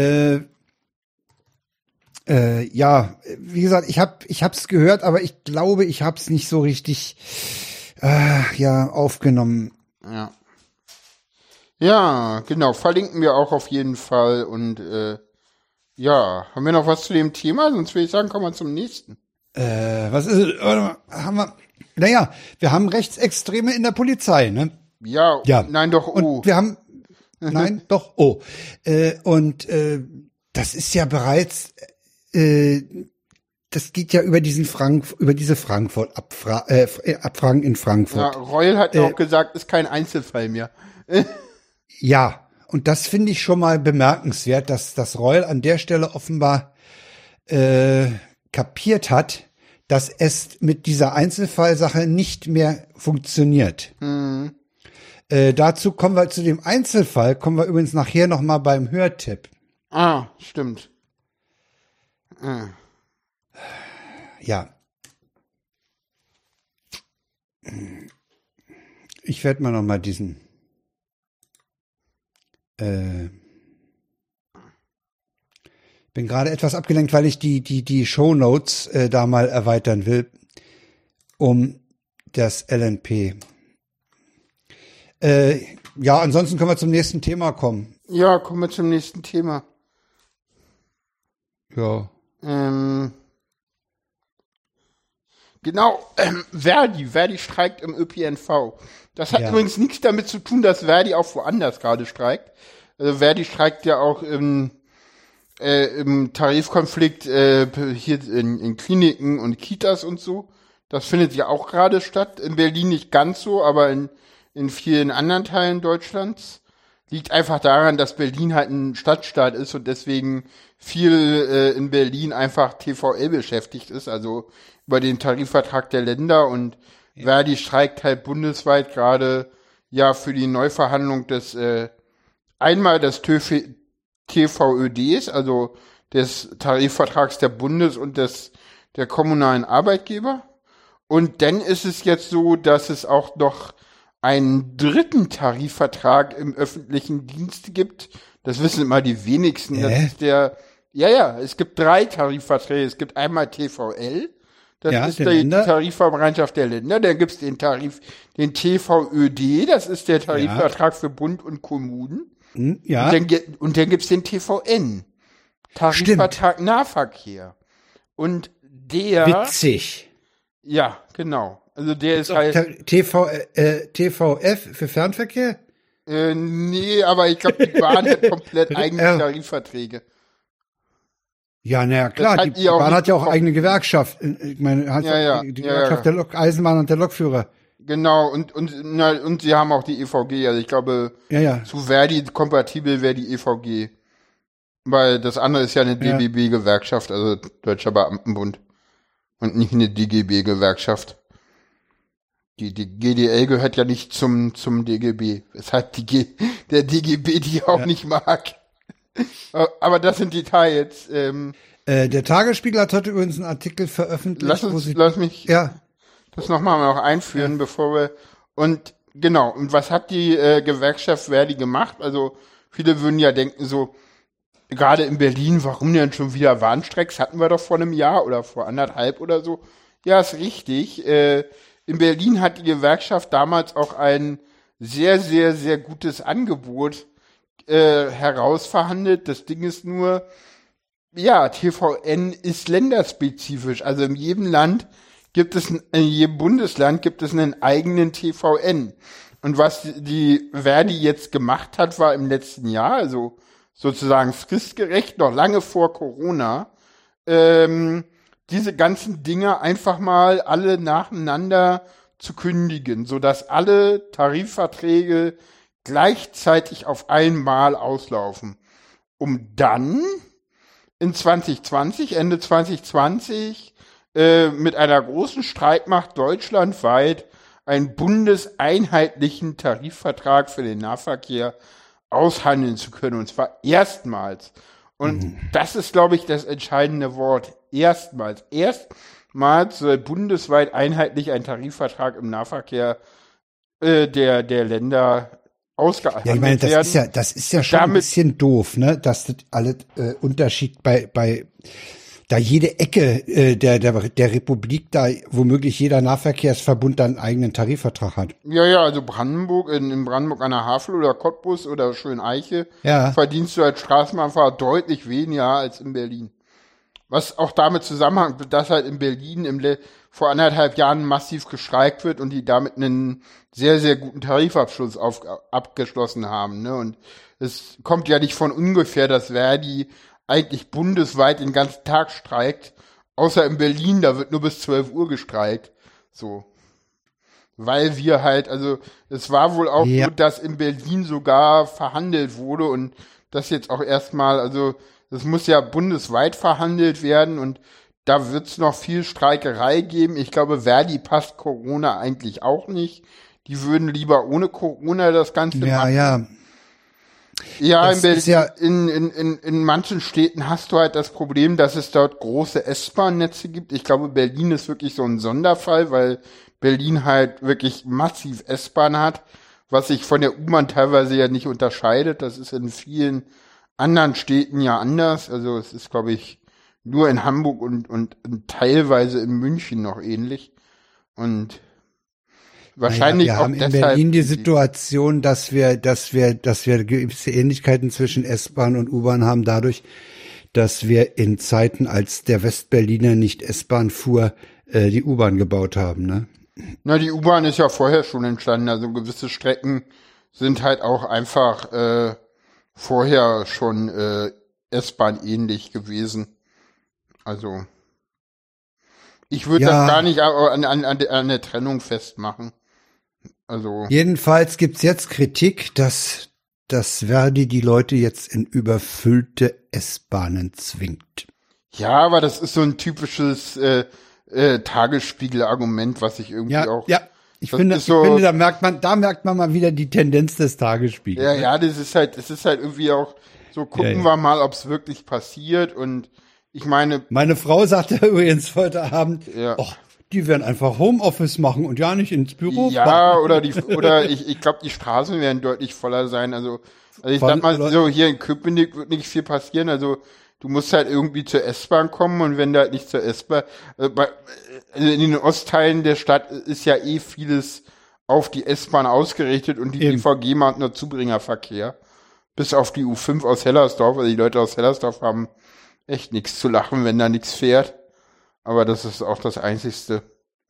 Speaker 1: Wie gesagt, ich hab's gehört, aber ich glaube, ich hab's nicht so richtig aufgenommen.
Speaker 2: Ja, genau, verlinken wir auch auf jeden Fall und haben wir noch was zu dem Thema? Sonst würde ich sagen, kommen wir zum nächsten.
Speaker 1: Was ist es? Haben wir? Naja, wir haben Rechtsextreme in der Polizei, ne?
Speaker 2: Ja. Nein, doch,
Speaker 1: Und wir haben nein, doch, das ist ja bereits, das geht ja über diese Frankfurt-Abfragen in Frankfurt.
Speaker 2: Ja, Reul hat ja auch gesagt, ist kein Einzelfall mehr.
Speaker 1: Ja, und das finde ich schon mal bemerkenswert, dass das Reul an der Stelle offenbar kapiert hat, dass es mit dieser Einzelfallsache nicht mehr funktioniert. Dazu kommen wir zu dem Einzelfall, kommen wir übrigens nachher nochmal beim Hörtipp.
Speaker 2: Ah, stimmt.
Speaker 1: Ja. Ich werde mal nochmal diesen bin gerade etwas abgelenkt, weil ich die Shownotes da mal erweitern will, um das LNP. Ja, ansonsten können wir zum nächsten Thema kommen.
Speaker 2: Ja, kommen wir zum nächsten Thema.
Speaker 1: Ja.
Speaker 2: Genau, Verdi streikt im ÖPNV. Das hat übrigens nichts damit zu tun, dass Verdi auch woanders gerade streikt. Also Verdi streikt ja auch im Tarifkonflikt hier in Kliniken und Kitas und so. Das findet ja auch gerade statt. In Berlin nicht ganz so, aber in vielen anderen Teilen Deutschlands. Liegt einfach daran, dass Berlin halt ein Stadtstaat ist und deswegen viel in Berlin einfach TVL beschäftigt ist, also über den Tarifvertrag der Länder, und Verdi streikt halt bundesweit gerade ja für die Neuverhandlung des einmal des TVÖDs, also des Tarifvertrags der Bundes- und der kommunalen Arbeitgeber. Und dann ist es jetzt so, dass es auch noch einen dritten Tarifvertrag im öffentlichen Dienst gibt. Das wissen immer die wenigsten. Das ist es gibt 3 Tarifverträge. Es gibt einmal TVL, das ist die Tarifverbereitschaft der Länder. Dann gibt's den TVÖD, das ist der Tarifvertrag für Bund und Kommunen.
Speaker 1: Ja.
Speaker 2: Und dann gibt's den TVN, Tarifvertrag Nahverkehr. Und der...
Speaker 1: Witzig.
Speaker 2: Ja, genau. Also der ist halt...
Speaker 1: TVF für Fernverkehr?
Speaker 2: Nee, aber ich glaube, die Bahn hat komplett eigene Tarifverträge.
Speaker 1: Ja, naja, klar, die Bahn hat ja auch eigene Gewerkschaft. Ich meine, die Gewerkschaft der Eisenbahn und der Lokführer.
Speaker 2: Genau, und sie haben auch die EVG, also ich glaube, zu Verdi kompatibel wäre die EVG. Weil das andere ist ja eine DBB-Gewerkschaft, also Deutscher Beamtenbund. Und nicht eine DGB-Gewerkschaft. Die GDL gehört ja nicht zum DGB, weshalb der DGB die auch nicht mag. Aber das sind Details.
Speaker 1: Der Tagesspiegel hat heute übrigens einen Artikel veröffentlicht.
Speaker 2: Lass mich das nochmal noch einführen, bevor wir... Und genau, und was hat die Gewerkschaft Verdi gemacht? Also viele würden ja denken so, gerade in Berlin, warum denn schon wieder Warnstreiks? Hatten wir doch vor einem Jahr oder vor 1,5 oder so. Ja, ist richtig. In Berlin hat die Gewerkschaft damals auch ein sehr, sehr, sehr gutes Angebot herausverhandelt. Das Ding ist nur, TVN ist länderspezifisch. Also in jedem Bundesland gibt es einen eigenen TVN. Und was die Verdi jetzt gemacht hat, war im letzten Jahr, also sozusagen fristgerecht, noch lange vor Corona, diese ganzen Dinge einfach mal alle nacheinander zu kündigen, sodass alle Tarifverträge gleichzeitig auf einmal auslaufen, um dann Ende 2020, mit einer großen Streitmacht deutschlandweit einen bundeseinheitlichen Tarifvertrag für den Nahverkehr aushandeln zu können, und zwar erstmals. Und das ist, glaube ich, das entscheidende Wort. Erstmals soll bundesweit einheitlich ein Tarifvertrag im Nahverkehr der Länder ausgehandelt werden. Ja, ich meine,
Speaker 1: das ist ja schon ein bisschen doof, ne, dass das alles Unterschied bei da jede Ecke der Republik, da womöglich jeder Nahverkehrsverbund dann einen eigenen Tarifvertrag hat.
Speaker 2: Ja, also Brandenburg, in Brandenburg an der Havel oder Cottbus oder Schöneiche verdienst du als Straßenbahnfahrer deutlich weniger als in Berlin. Was auch damit zusammenhängt, dass halt in Berlin vor 1,5 Jahren massiv gestreikt wird und die damit einen sehr, sehr guten Tarifabschluss abgeschlossen haben, ne? Und es kommt ja nicht von ungefähr, dass Verdi eigentlich bundesweit den ganzen Tag streikt, außer in Berlin, da wird nur bis 12 Uhr gestreikt, so. Weil wir halt, also, es war wohl auch so, dass in Berlin sogar verhandelt wurde und das jetzt auch erstmal, also, das muss ja bundesweit verhandelt werden und da wird's noch viel Streikerei geben. Ich glaube, Verdi passt Corona eigentlich auch nicht. die würden lieber ohne Corona das Ganze machen.
Speaker 1: Ja.
Speaker 2: Ja,
Speaker 1: Das ist
Speaker 2: in manchen Städten hast du halt das Problem, dass es dort große S-Bahn-Netze gibt. Ich glaube, Berlin ist wirklich so ein Sonderfall, weil Berlin halt wirklich massiv S-Bahn hat, was sich von der U-Bahn teilweise ja nicht unterscheidet. Das ist in vielen anderen Städten ja anders. Also es ist, glaube ich, nur in Hamburg und teilweise in München noch ähnlich. Und wahrscheinlich
Speaker 1: wir
Speaker 2: auch
Speaker 1: haben in
Speaker 2: deshalb
Speaker 1: Berlin die Situation, dass wir gewisse Ähnlichkeiten zwischen S-Bahn und U-Bahn haben, dadurch, dass wir in Zeiten, als der Westberliner nicht S-Bahn fuhr, die U-Bahn gebaut haben, ne?
Speaker 2: Na, die U-Bahn ist ja vorher schon entstanden. Also gewisse Strecken sind halt auch einfach vorher schon S-Bahn ähnlich gewesen. Also ich würde das gar nicht an der Trennung festmachen. Also
Speaker 1: Jedenfalls gibt's jetzt Kritik, dass Verdi die Leute jetzt in überfüllte S-Bahnen zwingt.
Speaker 2: ja, aber das ist so ein typisches Tagesspiegel-Argument, was ich irgendwie auch.
Speaker 1: Ja, ich
Speaker 2: das
Speaker 1: finde,
Speaker 2: ist so,
Speaker 1: da merkt man mal wieder die Tendenz des Tagesspiegels.
Speaker 2: ja, das ist halt irgendwie auch so, gucken wir mal, ob es wirklich passiert. Und ich meine,
Speaker 1: Meine Frau sagte übrigens heute Abend,
Speaker 2: Ja.
Speaker 1: die werden einfach Homeoffice machen und ja nicht ins Büro
Speaker 2: ja,
Speaker 1: fahren.
Speaker 2: oder ich glaube, die Straßen werden deutlich voller sein. Also ich sag mal so, hier in Köpenick wird nicht viel passieren. Also du musst halt irgendwie zur S-Bahn kommen und wenn du halt nicht zur S-Bahn, in den Ostteilen der Stadt ist ja eh vieles auf die S-Bahn ausgerichtet und die
Speaker 1: Eben.
Speaker 2: BVG macht nur Zubringerverkehr. Bis auf die U5 aus Hellersdorf. Also die Leute aus Hellersdorf haben echt nichts zu lachen, wenn da nichts fährt. Aber das ist auch das Einzigste.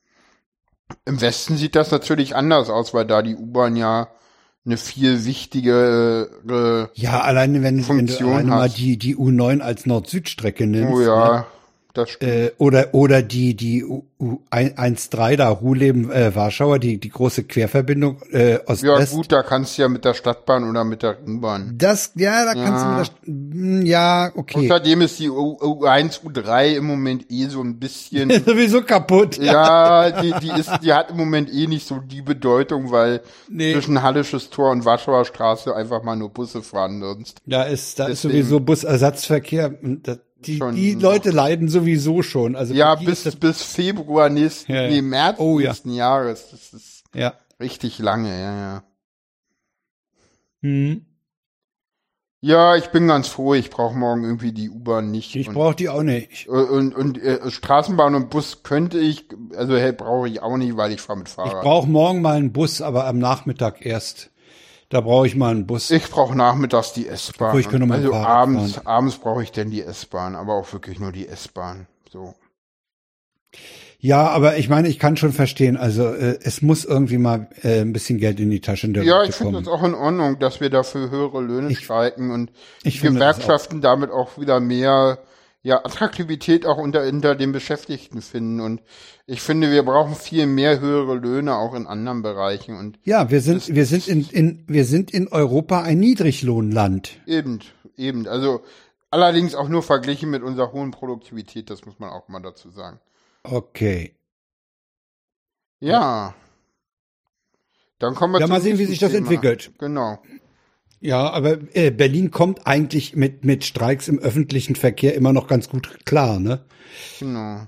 Speaker 2: Im Westen sieht das natürlich anders aus, weil da die U-Bahn ja eine viel wichtigere
Speaker 1: Ja, alleine wenn du
Speaker 2: Funktion
Speaker 1: alleine mal
Speaker 2: hast.
Speaker 1: die U9 als Nord-Süd-Strecke nimmst.
Speaker 2: Oh ja, das stimmt.
Speaker 1: Ne? Oder die U13 da, Ruhleben, Warschauer, die große Querverbindung
Speaker 2: Ja
Speaker 1: Ost-West.
Speaker 2: gut, da kannst du ja mit der Stadtbahn oder mit der U-Bahn.
Speaker 1: Da kannst du ja, okay.
Speaker 2: Außerdem ist die U1, U3 im Moment eh so ein bisschen,
Speaker 1: Sowieso kaputt.
Speaker 2: ja, die hat im Moment eh nicht so die Bedeutung, weil
Speaker 1: Nee.
Speaker 2: zwischen Hallisches Tor und Warschauer Straße einfach mal nur Busse fahren sonst.
Speaker 1: Da ist
Speaker 2: Deswegen.
Speaker 1: sowieso Busersatzverkehr. Und die Leute leiden sowieso schon. Also
Speaker 2: Ja,
Speaker 1: für die ist
Speaker 2: bis Februar März
Speaker 1: Oh, ja.
Speaker 2: nächsten Jahres. Das ist
Speaker 1: ja.
Speaker 2: richtig lange, ja.
Speaker 1: Hm.
Speaker 2: Ja, ich bin ganz froh, ich brauche morgen irgendwie die U-Bahn nicht.
Speaker 1: Ich brauche die auch nicht.
Speaker 2: Und Straßenbahn und Bus könnte ich, also brauche ich auch nicht, weil ich fahre mit
Speaker 1: Ich
Speaker 2: Fahrrad.
Speaker 1: brauche morgen mal einen Bus, aber am Nachmittag erst. Da brauche ich mal einen Bus.
Speaker 2: Ich brauche nachmittags die S-Bahn.
Speaker 1: Ich könnte mal
Speaker 2: Also
Speaker 1: Fahrrad
Speaker 2: abends brauche ich denn die S-Bahn, aber auch wirklich nur die S-Bahn. So.
Speaker 1: Ja, aber ich meine, ich kann schon verstehen, also es muss irgendwie mal ein bisschen Geld in die Taschen der
Speaker 2: Ja,
Speaker 1: Leute
Speaker 2: ich finde
Speaker 1: kommen.
Speaker 2: das auch in Ordnung, dass wir dafür höhere Löhne streiken und
Speaker 1: ich
Speaker 2: die
Speaker 1: finde das
Speaker 2: Gewerkschaften damit auch wieder mehr Attraktivität auch unter den Beschäftigten finden. Und ich finde, wir brauchen viel mehr höhere Löhne auch in anderen Bereichen. Und
Speaker 1: Ja, wir sind in Europa ein Niedriglohnland.
Speaker 2: eben. Also allerdings auch nur verglichen mit unserer hohen Produktivität, das muss man auch mal dazu sagen.
Speaker 1: Okay.
Speaker 2: Ja. Dann kommen wir
Speaker 1: Ja,
Speaker 2: zum
Speaker 1: mal sehen, wie
Speaker 2: nächsten
Speaker 1: sich das
Speaker 2: Thema.
Speaker 1: entwickelt.
Speaker 2: Genau.
Speaker 1: Ja, aber Berlin kommt eigentlich mit Streiks im öffentlichen Verkehr immer noch ganz gut klar, ne?
Speaker 2: Genau.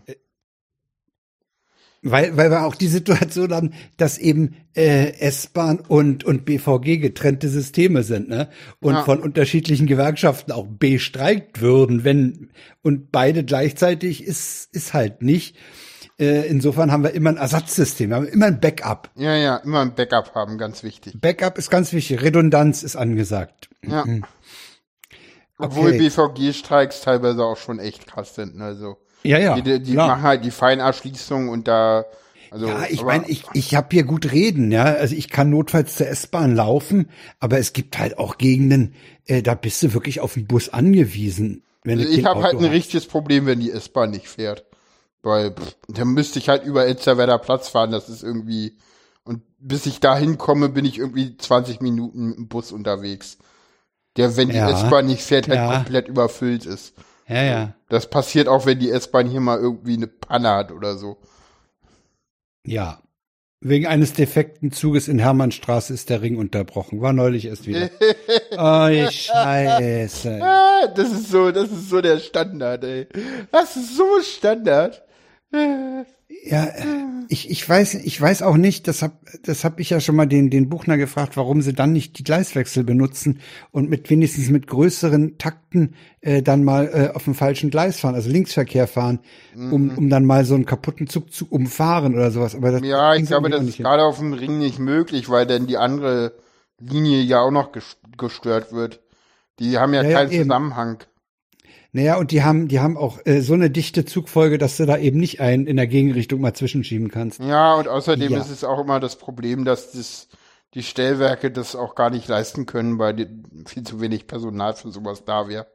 Speaker 1: Weil wir auch die Situation haben, dass eben S-Bahn und BVG getrennte Systeme sind, ne? Und
Speaker 2: Ja.
Speaker 1: von unterschiedlichen Gewerkschaften auch bestreikt würden, wenn und beide gleichzeitig ist halt nicht. Insofern haben wir immer ein Ersatzsystem, wir haben immer ein Backup.
Speaker 2: Ja, immer ein Backup haben, ganz wichtig.
Speaker 1: Backup ist ganz wichtig, Redundanz ist angesagt.
Speaker 2: Ja. Obwohl
Speaker 1: Okay.
Speaker 2: BVG-Streiks teilweise auch schon echt krass sind. Ne? Also
Speaker 1: Ja,
Speaker 2: die
Speaker 1: klar.
Speaker 2: machen halt die Feinerschließung und da, also.
Speaker 1: Ja, ich
Speaker 2: aber-
Speaker 1: meine, ich habe hier gut reden, ja. Also ich kann notfalls zur S-Bahn laufen, aber es gibt halt auch Gegenden, da bist du wirklich auf den Bus angewiesen. Wenn du
Speaker 2: Also ich
Speaker 1: kein
Speaker 2: habe halt
Speaker 1: Auto
Speaker 2: ein
Speaker 1: hast.
Speaker 2: richtiges Problem, wenn die S-Bahn nicht fährt. Weil, dann müsste ich halt über Elsterwerder Platz fahren, das ist irgendwie, und bis ich da hinkomme, bin ich irgendwie 20 Minuten mit dem Bus unterwegs. Der, wenn die
Speaker 1: Ja.
Speaker 2: S-Bahn nicht fährt, halt
Speaker 1: Ja.
Speaker 2: komplett überfüllt ist.
Speaker 1: Ja.
Speaker 2: Das passiert auch, wenn die S-Bahn hier mal irgendwie eine Panne hat oder so.
Speaker 1: Ja. Wegen eines defekten Zuges in Hermannstraße ist der Ring unterbrochen. War neulich erst wieder. Oh, Scheiße.
Speaker 2: Das ist so der Standard, ey. Das ist so Standard.
Speaker 1: Ja, ich weiß auch nicht, das hab ich ja schon mal den Buchner gefragt, warum sie dann nicht die Gleiswechsel benutzen und wenigstens mit größeren Takten dann mal auf dem falschen Gleis fahren, also Linksverkehr fahren, um dann mal so einen kaputten Zug zu umfahren oder sowas. Aber
Speaker 2: ja, ich glaube, das ist gerade auf dem Ring nicht möglich, weil dann die andere Linie ja auch noch gestört wird. Die haben ja keinen Zusammenhang.
Speaker 1: Naja, und die haben auch so eine dichte Zugfolge, dass du da eben nicht einen in der Gegenrichtung mal zwischenschieben kannst.
Speaker 2: Ja, und außerdem ist es auch immer das Problem, dass die Stellwerke das auch gar nicht leisten können, weil viel zu wenig Personal für sowas da wäre.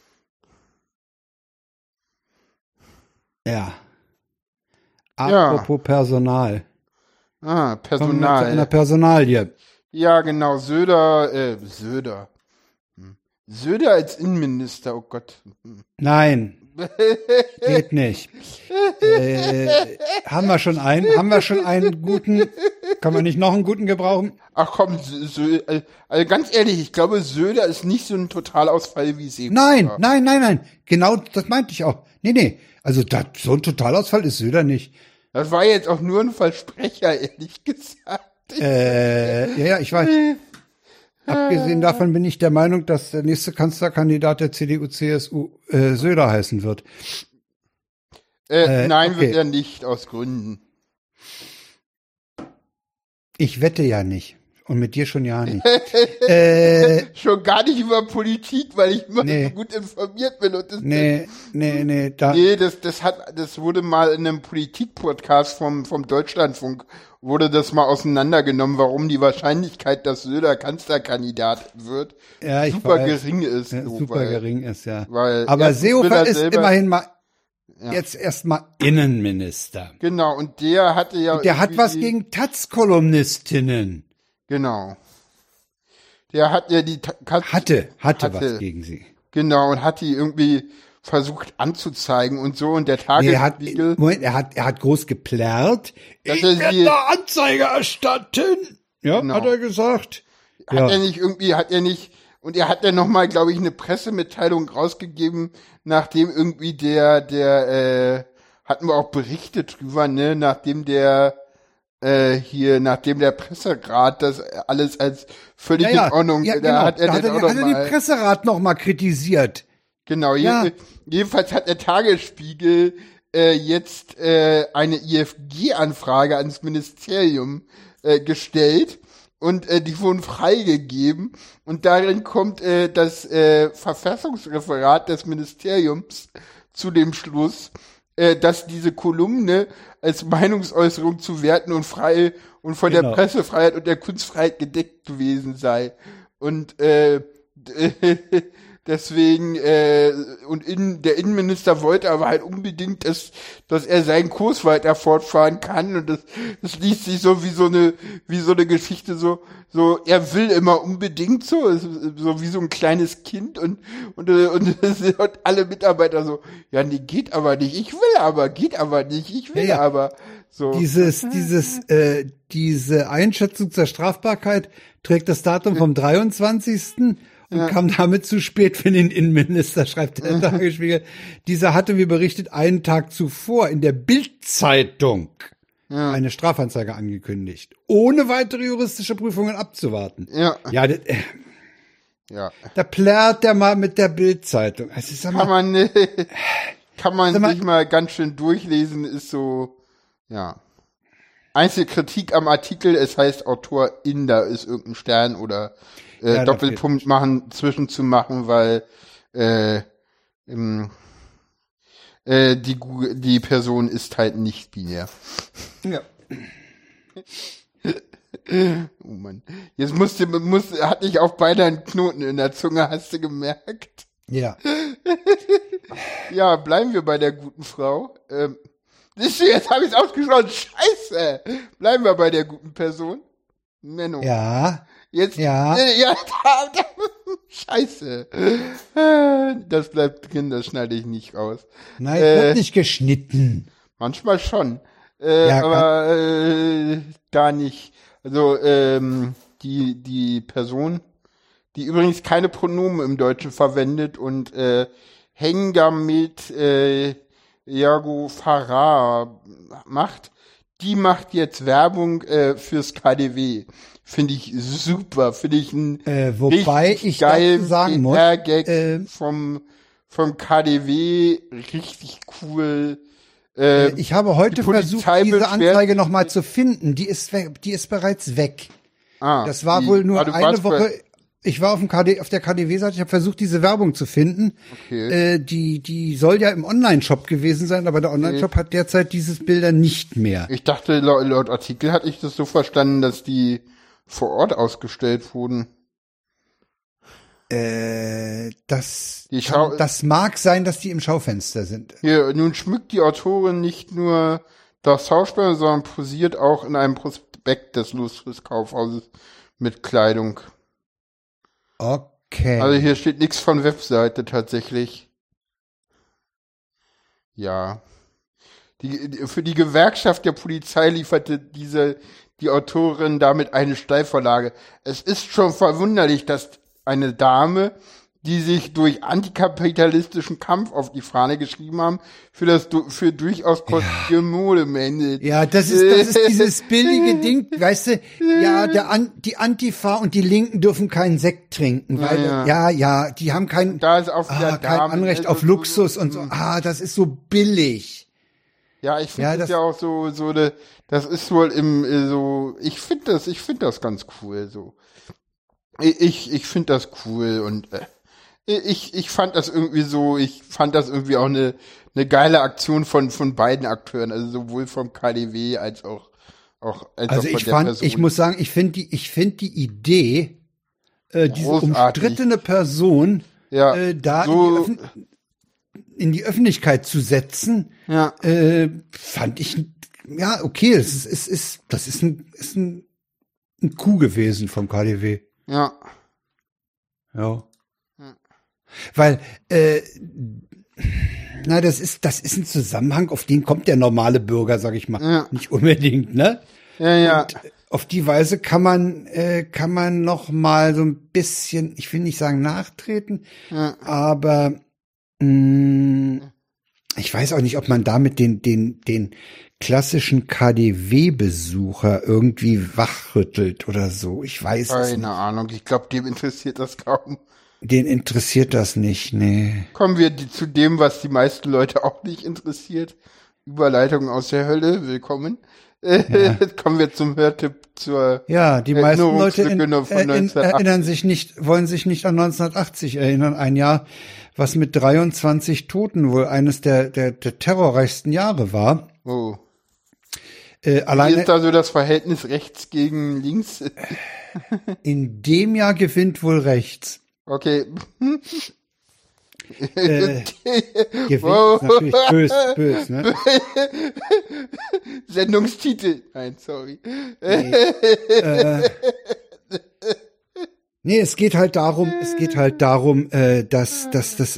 Speaker 1: Ja. Apropos Personal.
Speaker 2: Personal.
Speaker 1: Kommen wir zu einer Personalie.
Speaker 2: Ja, genau, Söder als Innenminister, oh Gott.
Speaker 1: Nein, geht nicht. Haben wir schon einen guten? Kann man nicht noch einen guten gebrauchen?
Speaker 2: Ach komm, also ganz ehrlich, ich glaube, Söder ist nicht so ein Totalausfall wie sie.
Speaker 1: Nein. Genau, das meinte ich auch. Nee. Also so ein Totalausfall ist Söder nicht.
Speaker 2: Das war jetzt auch nur ein Versprecher, ehrlich gesagt.
Speaker 1: Ja, ich weiß. Abgesehen davon bin ich der Meinung, dass der nächste Kanzlerkandidat der CDU-CSU Söder heißen wird.
Speaker 2: Nein,
Speaker 1: okay.
Speaker 2: wird er nicht, aus Gründen.
Speaker 1: Ich wette ja nicht. Und mit dir schon ja nicht.
Speaker 2: Schon gar nicht über Politik, weil ich immer so gut informiert bin. Und das wurde mal in einem Politik-Podcast vom Deutschlandfunk, wurde das mal auseinandergenommen, warum die Wahrscheinlichkeit, dass Söder Kanzlerkandidat wird, gering ist.
Speaker 1: Ja, super gering ist, ja.
Speaker 2: Weil
Speaker 1: aber Seehofer ist immerhin mal jetzt erstmal Innenminister.
Speaker 2: Genau, und der hatte ja...
Speaker 1: Und der hat was gegen Taz-Kolumnistinnen.
Speaker 2: Genau. Der hat ja die...
Speaker 1: Hatte was gegen sie.
Speaker 2: Genau, und hat die irgendwie versucht anzuzeigen und so, und der Tagesspiegel...
Speaker 1: Er hat groß geplärrt. Ich werde da Anzeige erstatten. Ja, genau. Hat er gesagt.
Speaker 2: Hat er nicht, und er hat dann nochmal, glaube ich, eine Pressemitteilung rausgegeben, nachdem irgendwie hatten wir auch Berichte drüber, ne, nachdem der Presserat das alles als völlig in Ordnung,
Speaker 1: genau.
Speaker 2: Hat er
Speaker 1: den Presserat noch mal kritisiert.
Speaker 2: Genau, jedenfalls hat der Tagesspiegel jetzt eine IFG-Anfrage ans Ministerium gestellt, und die wurden freigegeben, und darin kommt das Verfassungsreferat des Ministeriums zu dem Schluss, dass diese Kolumne als Meinungsäußerung zu werten und frei und von der Pressefreiheit und der Kunstfreiheit gedeckt gewesen sei. Und deswegen, der Innenminister wollte aber halt unbedingt, dass er seinen Kurs weiter fortfahren kann, und das liest sich so wie so eine Geschichte, so er will immer unbedingt so wie so ein kleines Kind, und alle Mitarbeiter so, ja, nee, geht aber nicht, ich will aber, geht aber nicht, ich will aber, so.
Speaker 1: Diese Einschätzung zur Strafbarkeit trägt das Datum vom 23. und kam damit zu spät für den Innenminister, schreibt der Tagesspiegel. Dieser hatte, wie berichtet, einen Tag zuvor in der Bild-Zeitung eine Strafanzeige angekündigt, ohne weitere juristische Prüfungen abzuwarten. Da plärrt der mal mit der Bild-Zeitung. Also,
Speaker 2: kann man sich mal ganz schön durchlesen, ist so, ja. Einzige Kritik am Artikel, es heißt Autorin, da ist irgendein Stern oder Doppelpunkt zwischenzumachen, weil die Person ist halt nicht binär.
Speaker 1: Ja.
Speaker 2: Oh Mann. Jetzt hatte ich auf beide einen Knoten in der Zunge, hast du gemerkt?
Speaker 1: Ja.
Speaker 2: Ja, bleiben wir bei der guten Frau. Jetzt habe ich es ausgesprochen. Scheiße. Bleiben wir bei der guten Person. Menno.
Speaker 1: Ja.
Speaker 2: Jetzt. Scheiße. Das bleibt drin, das schneide ich nicht raus.
Speaker 1: Nein, wird nicht geschnitten.
Speaker 2: Manchmal schon. Aber da nicht. Also die Person, die übrigens keine Pronomen im Deutschen verwendet und Hengame Iago Farah macht, die macht jetzt Werbung fürs KaDeWe. Finde ich super, finde ich einen
Speaker 1: wobei ich
Speaker 2: geilen
Speaker 1: sagen muss,
Speaker 2: Gag vom KaDeWe, richtig cool.
Speaker 1: Ich habe heute versucht, diese Anzeige nochmal zu finden. Die ist bereits weg. Das war wohl nur eine Woche. Ich war auf der KaDeWe-Seite, ich habe versucht, diese Werbung zu finden.
Speaker 2: Okay.
Speaker 1: Die soll ja im Online-Shop gewesen sein, aber der Online-Shop hat derzeit dieses Bilder nicht mehr.
Speaker 2: Ich dachte, laut Artikel hatte ich das so verstanden, dass die vor Ort ausgestellt wurden.
Speaker 1: Das mag sein, dass die im Schaufenster sind.
Speaker 2: Hier, nun schmückt die Autorin nicht nur das Schauspiel, sondern posiert auch in einem Prospekt des Lustkaufhauses mit Kleidung.
Speaker 1: Okay.
Speaker 2: Also hier steht nichts von Webseite tatsächlich. Ja. Für die Gewerkschaft der Polizei lieferte die Autorin damit eine Steilvorlage. Es ist schon verwunderlich, dass eine Dame, die sich durch antikapitalistischen Kampf auf die Fahne geschrieben haben, für durchaus kostbare Mode meldet.
Speaker 1: Ja, das ist dieses billige Ding, weißt du, ja, die Antifa und die Linken dürfen keinen Sekt trinken, weil, die haben kein Anrecht auf Luxus und so, das ist so billig.
Speaker 2: Ja, ich finde das ja auch das ist wohl ich finde das ganz cool, so. Ich finde das cool und, ich fand das irgendwie auch eine geile Aktion von beiden Akteuren, also sowohl vom KaDeWe als auch von der Person.
Speaker 1: Ich muss sagen, ich finde die Idee, diese umstrittene Person, in die Öffentlichkeit zu setzen, fand ich, okay, das ist ein Coup gewesen vom KaDeWe.
Speaker 2: Ja.
Speaker 1: Ja. Weil, das ist ein Zusammenhang, auf den kommt der normale Bürger, sag ich mal, nicht unbedingt, ne?
Speaker 2: Ja.
Speaker 1: Und auf die Weise kann man noch mal so ein bisschen, ich will nicht sagen nachtreten, aber ich weiß auch nicht, ob man damit den klassischen KaDeWe-Besucher irgendwie wachrüttelt oder so. Ich weiß es nicht.
Speaker 2: Keine Ahnung, ich glaube, dem interessiert das kaum.
Speaker 1: Den interessiert das nicht, nee.
Speaker 2: Kommen wir zu dem, was die meisten Leute auch nicht interessiert. Überleitung aus der Hölle, willkommen. Jetzt kommen wir zum Hörtipp zur
Speaker 1: die meisten Leute wollen sich nicht an 1980 erinnern, ein Jahr, was mit 23 Toten wohl eines der terrorreichsten Jahre war.
Speaker 2: Oh.
Speaker 1: Wie
Speaker 2: ist da so das Verhältnis rechts gegen links?
Speaker 1: In dem Jahr gewinnt wohl rechts.
Speaker 2: Okay.
Speaker 1: Gewinnt ist natürlich böse, ne?
Speaker 2: Sendungstitel. Nein, sorry.
Speaker 1: Nee, es geht halt darum, dass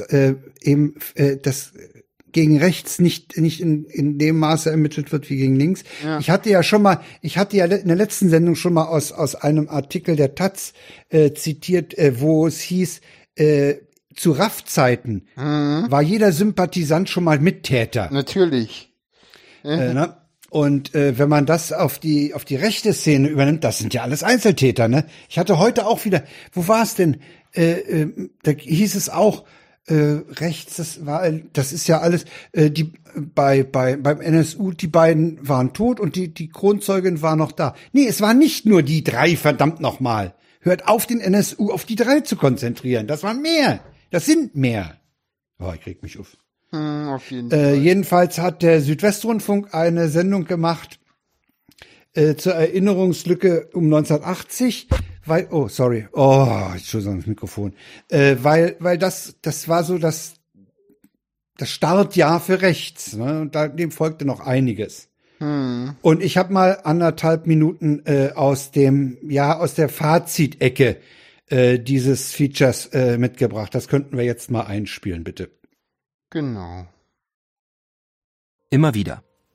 Speaker 1: gegen rechts nicht in dem Maße ermittelt wird wie gegen links. Ja. Ich hatte ja in der letzten Sendung schon mal aus einem Artikel der Taz zitiert, wo es hieß, zu RAF-Zeiten war jeder Sympathisant schon mal Mittäter.
Speaker 2: Natürlich.
Speaker 1: Ne? Und wenn man das auf die rechte Szene übernimmt, das sind ja alles Einzeltäter, ne? Ich hatte heute auch wieder, wo war es denn? Da hieß es auch, rechts, das ist ja alles, beim NSU, die beiden waren tot und die Kronzeugin war noch da. Nee, es waren nicht nur die 3, verdammt nochmal. Hört auf, den NSU auf die 3 zu konzentrieren. Das waren mehr. Das sind mehr. Oh, ich reg mich auf.
Speaker 2: Auf jeden Fall.
Speaker 1: Jedenfalls hat der Südwestrundfunk eine Sendung gemacht zur Erinnerungslücke um 1980, Entschuldigung, das Mikrofon, weil das war so das Startjahr für rechts, ne? Und dem folgte noch einiges. Und ich habe mal 1,5 Minuten aus der Fazitecke dieses Features mitgebracht. Das könnten wir jetzt mal einspielen, bitte.
Speaker 2: Genau.
Speaker 3: Immer wieder.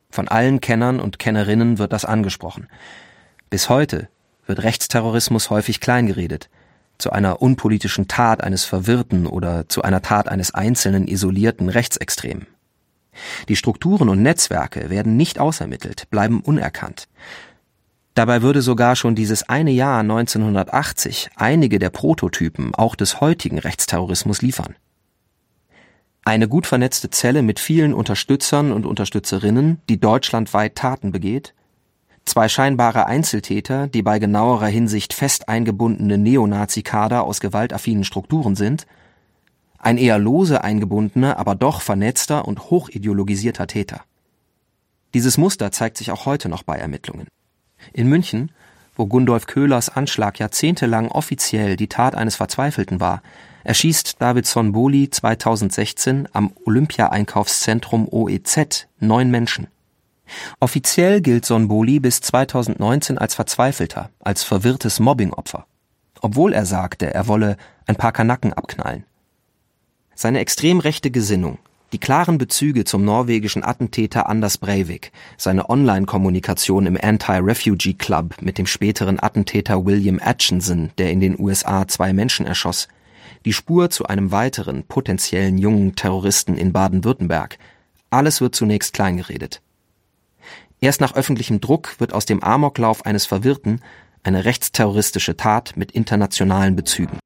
Speaker 3: Von allen Kennern und Kennerinnen wird das angesprochen. Bis heute wird Rechtsterrorismus häufig kleingeredet, zu einer unpolitischen Tat eines Verwirrten oder zu einer Tat eines einzelnen isolierten Rechtsextremen. Die Strukturen und Netzwerke werden nicht ausermittelt, bleiben unerkannt. Dabei würde sogar schon dieses eine Jahr 1980 einige der Prototypen auch des heutigen Rechtsterrorismus liefern. Eine gut vernetzte Zelle mit vielen Unterstützern und Unterstützerinnen, die deutschlandweit Taten begeht, 2 scheinbare Einzeltäter, die bei genauerer Hinsicht fest eingebundene Neonazi-Kader aus gewaltaffinen Strukturen sind, ein eher lose eingebundener, aber doch vernetzter und hochideologisierter Täter. Dieses Muster zeigt sich auch heute noch bei Ermittlungen. In München, wo Gundolf Köhlers Anschlag jahrzehntelang offiziell die Tat eines Verzweifelten war, erschießt David Sonboli 2016 am Olympia-Einkaufszentrum OEZ 9 Menschen. Offiziell gilt Sonboli bis 2019 als Verzweifelter, als verwirrtes Mobbingopfer, obwohl er sagte, er wolle ein paar Kanaken abknallen. Seine extrem rechte Gesinnung, die klaren Bezüge zum norwegischen Attentäter Anders Breivik, seine Online-Kommunikation im Anti-Refugee Club mit dem späteren Attentäter William Atchison, der in den USA 2 Menschen erschoss, die Spur zu einem weiteren potenziellen jungen Terroristen in Baden-Württemberg, alles wird zunächst kleingeredet. Erst nach öffentlichem Druck wird aus dem Amoklauf eines Verwirrten eine rechtsterroristische Tat mit internationalen Bezügen.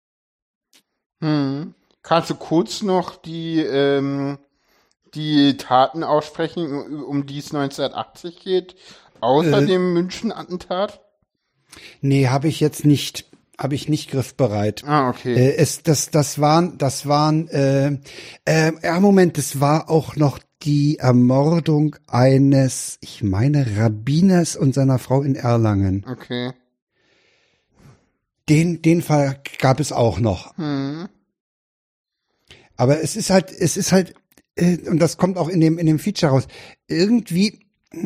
Speaker 2: Kannst du kurz noch die Taten aussprechen, um die es 1980 geht, außer dem München-Attentat?
Speaker 1: Nee, habe ich nicht griffbereit.
Speaker 2: Okay.
Speaker 1: Das war auch noch die Ermordung eines, ich meine, Rabbiners und seiner Frau in Erlangen.
Speaker 2: Okay.
Speaker 1: Den Fall gab es auch noch. Aber es ist halt, und das kommt auch in dem Feature raus, irgendwie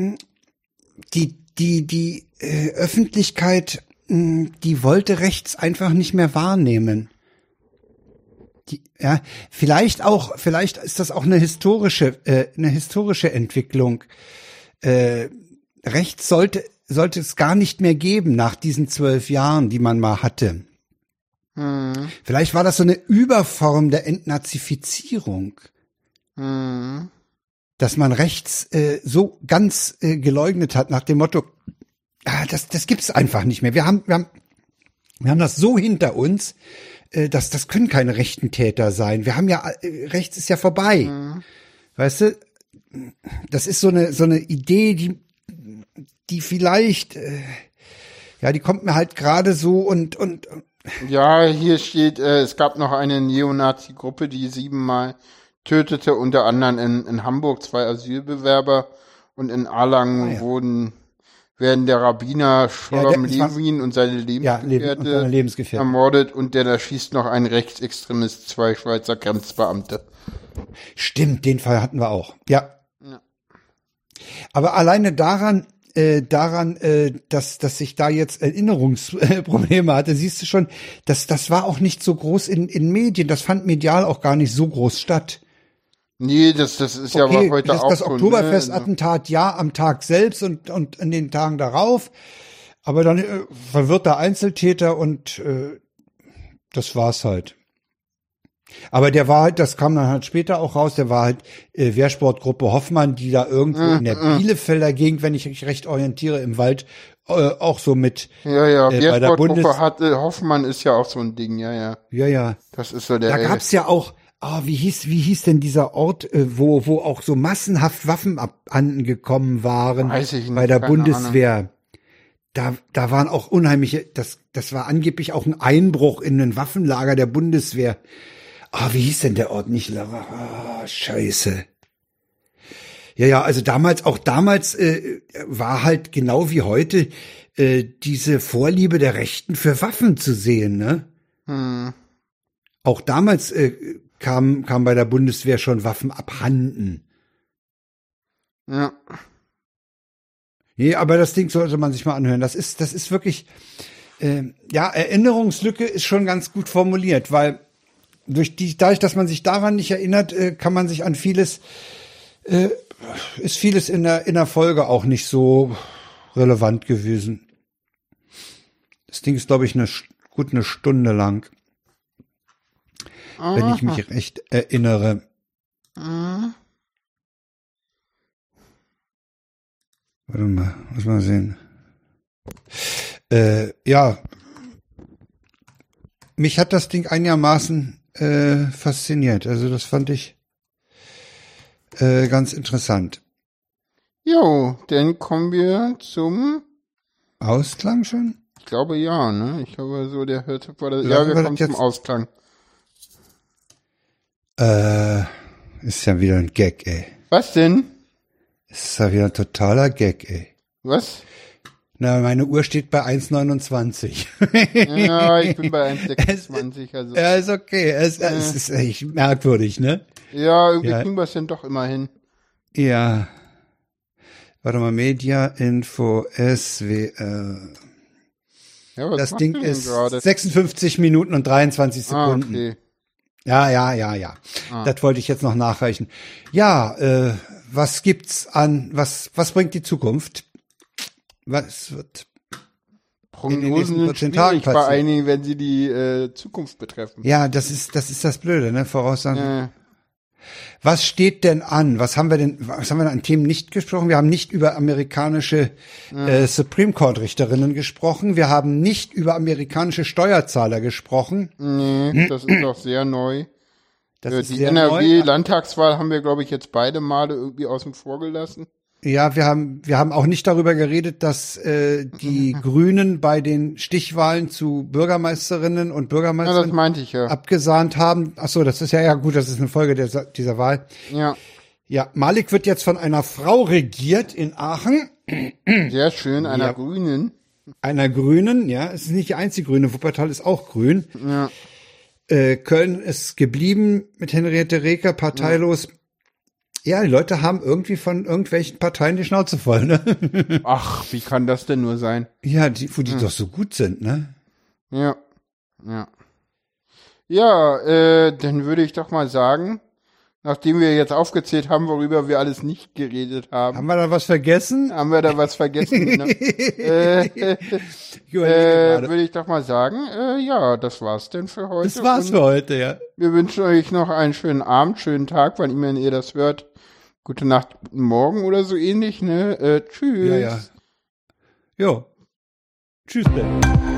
Speaker 1: die Öffentlichkeit, die wollte rechts einfach nicht mehr wahrnehmen. Vielleicht ist das auch eine historische Entwicklung. Rechts sollte es gar nicht mehr geben nach diesen 12 Jahren, die man mal hatte. Vielleicht war das so eine Überform der Entnazifizierung. Dass man rechts so ganz geleugnet hat nach dem Motto, das gibt's einfach nicht mehr. Wir haben das so hinter uns, das können keine rechten Täter sein. Wir haben ja, rechts ist ja vorbei. Weißt du, das ist so eine Idee, die vielleicht, die kommt mir halt gerade so und
Speaker 2: ja, hier steht, es gab noch eine Neonazi-Gruppe, die 7-mal tötete, unter anderem in Hamburg 2 Asylbewerber und in Erlangen werden der Rabbiner Sholom Levin und seine Lebensgefährte ermordet und der erschießt noch ein Rechtsextremist, 2 Schweizer Grenzbeamte.
Speaker 1: Stimmt, den Fall hatten wir auch. Ja. Aber alleine daran, dass ich da jetzt Erinnerungsprobleme hatte, siehst du schon, das war auch nicht so groß in Medien, das fand medial auch gar nicht so groß statt.
Speaker 2: Nee, das ist ja aber heute auch
Speaker 1: das
Speaker 2: so. Das
Speaker 1: Oktoberfestattentat, am Tag selbst und in den Tagen darauf, aber dann verwirrter Einzeltäter und das war's halt. Aber der war halt, das kam dann halt später auch raus, der war halt Wehrsportgruppe Hoffmann, die da irgendwo in der Bielefelder Gegend, wenn ich mich recht orientiere, im Wald auch so mit
Speaker 2: Wehrsportgruppe hatte, Hoffmann ist ja auch so ein Ding, ja.
Speaker 1: Ja.
Speaker 2: Das ist so der.
Speaker 1: Da gab's ja auch, wie hieß denn dieser Ort, wo auch so massenhaft Waffen abhanden gekommen waren?
Speaker 2: Weiß ich nicht,
Speaker 1: bei der Bundeswehr. Da waren auch unheimliche, das war angeblich auch ein Einbruch in ein Waffenlager der Bundeswehr. Wie hieß denn der Ort nicht? Scheiße. Ja, also damals war halt genau wie heute diese Vorliebe der Rechten für Waffen zu sehen, ne? Auch damals kam bei der Bundeswehr schon Waffen abhanden.
Speaker 2: Ja.
Speaker 1: Nee, aber das Ding sollte man sich mal anhören. Das ist wirklich, Erinnerungslücke ist schon ganz gut formuliert, weil dadurch, dass man sich daran nicht erinnert, kann man sich an vieles ist vieles in der Folge auch nicht so relevant gewesen. Das Ding ist, glaube ich, gut eine Stunde lang. Wenn ich mich recht erinnere. Warte mal, muss mal sehen. Ja, mich hat das Ding einigermaßen fasziniert. Also das fand ich ganz interessant.
Speaker 2: Jo, dann kommen wir zum
Speaker 1: Ausklang schon?
Speaker 2: Ich glaube ja, ne? Ich glaube so, der hörte vor der.
Speaker 1: Lassen
Speaker 2: Ja, wir
Speaker 1: wir
Speaker 2: kommen
Speaker 1: das
Speaker 2: zum
Speaker 1: jetzt-
Speaker 2: Ausklang.
Speaker 1: Ist ja wieder ein Gag, ey.
Speaker 2: Was denn?
Speaker 1: Ist ja wieder ein totaler Gag, ey.
Speaker 2: Was?
Speaker 1: Na, meine Uhr steht bei 1,29.
Speaker 2: Ja, ich bin bei 1,26, also.
Speaker 1: Ja, ist okay. Es ist echt merkwürdig, ne?
Speaker 2: Ja, irgendwie
Speaker 1: Ja.
Speaker 2: kriegen wir es denn doch immer hin.
Speaker 1: Ja. Warte mal, Media Info SWR.
Speaker 2: Ja, was
Speaker 1: Das
Speaker 2: macht
Speaker 1: Ding
Speaker 2: ihr denn
Speaker 1: ist
Speaker 2: gerade?
Speaker 1: 56 Minuten und 23 Sekunden.
Speaker 2: Okay.
Speaker 1: Ja. Das wollte ich jetzt noch nachreichen. Ja, was gibt's was bringt die Zukunft? Was wird in den nächsten
Speaker 2: Prognosen sind
Speaker 1: 14 Tagen
Speaker 2: schwierig bei
Speaker 1: passieren?
Speaker 2: einigen, wenn sie die Zukunft betreffen.
Speaker 1: Ja, das ist das Blöde, ne? Voraussagen.
Speaker 2: Äh,
Speaker 1: Was steht denn an? Was haben wir denn an Themen nicht gesprochen? Wir haben nicht über amerikanische Supreme Court Richterinnen gesprochen. Wir haben nicht über amerikanische Steuerzahler gesprochen.
Speaker 2: nee, das ist doch sehr neu.
Speaker 1: Das ist
Speaker 2: Die
Speaker 1: sehr neu.
Speaker 2: NRW-Landtagswahl haben wir, glaube ich, jetzt beide Male irgendwie außen vor gelassen.
Speaker 1: Ja, wir haben auch nicht darüber geredet, dass die Grünen bei den Stichwahlen zu Bürgermeisterinnen und
Speaker 2: Ja, das
Speaker 1: Bürgermeistern
Speaker 2: meinte ich ja.
Speaker 1: abgesahnt haben. Ach so, das ist ja gut, das ist eine Folge dieser Wahl.
Speaker 2: Ja,
Speaker 1: Ja, Malik wird jetzt von einer Frau regiert in Aachen,
Speaker 2: sehr schön, einer
Speaker 1: Ja.
Speaker 2: Grünen.
Speaker 1: einer Grünen. Ja, es ist nicht die einzige Grüne. Wuppertal ist auch grün.
Speaker 2: Ja,
Speaker 1: Köln ist geblieben mit Henriette Reker, parteilos. Ja, die Leute haben irgendwie von irgendwelchen Parteien die Schnauze voll, ne?
Speaker 2: ach, wie kann das denn nur sein?
Speaker 1: Ja, wo die doch so gut sind, ne?
Speaker 2: Ja, ja. Ja, dann würde ich doch mal sagen, nachdem wir jetzt aufgezählt haben, worüber wir alles nicht geredet haben,
Speaker 1: Haben wir da was vergessen?
Speaker 2: haben wir da was vergessen? Ne?
Speaker 1: Ich überlege gerade.
Speaker 2: Würde ich doch mal sagen, ja, das war's denn für heute.
Speaker 1: Das war's
Speaker 2: Und
Speaker 1: für heute, ja.
Speaker 2: wir wünschen euch noch einen schönen Abend, schönen Tag, wann immer ihr das hört. Gute Nacht, guten Morgen oder so ähnlich, ne? Tschüss.
Speaker 1: Ja. Jo. Tschüss, Ben.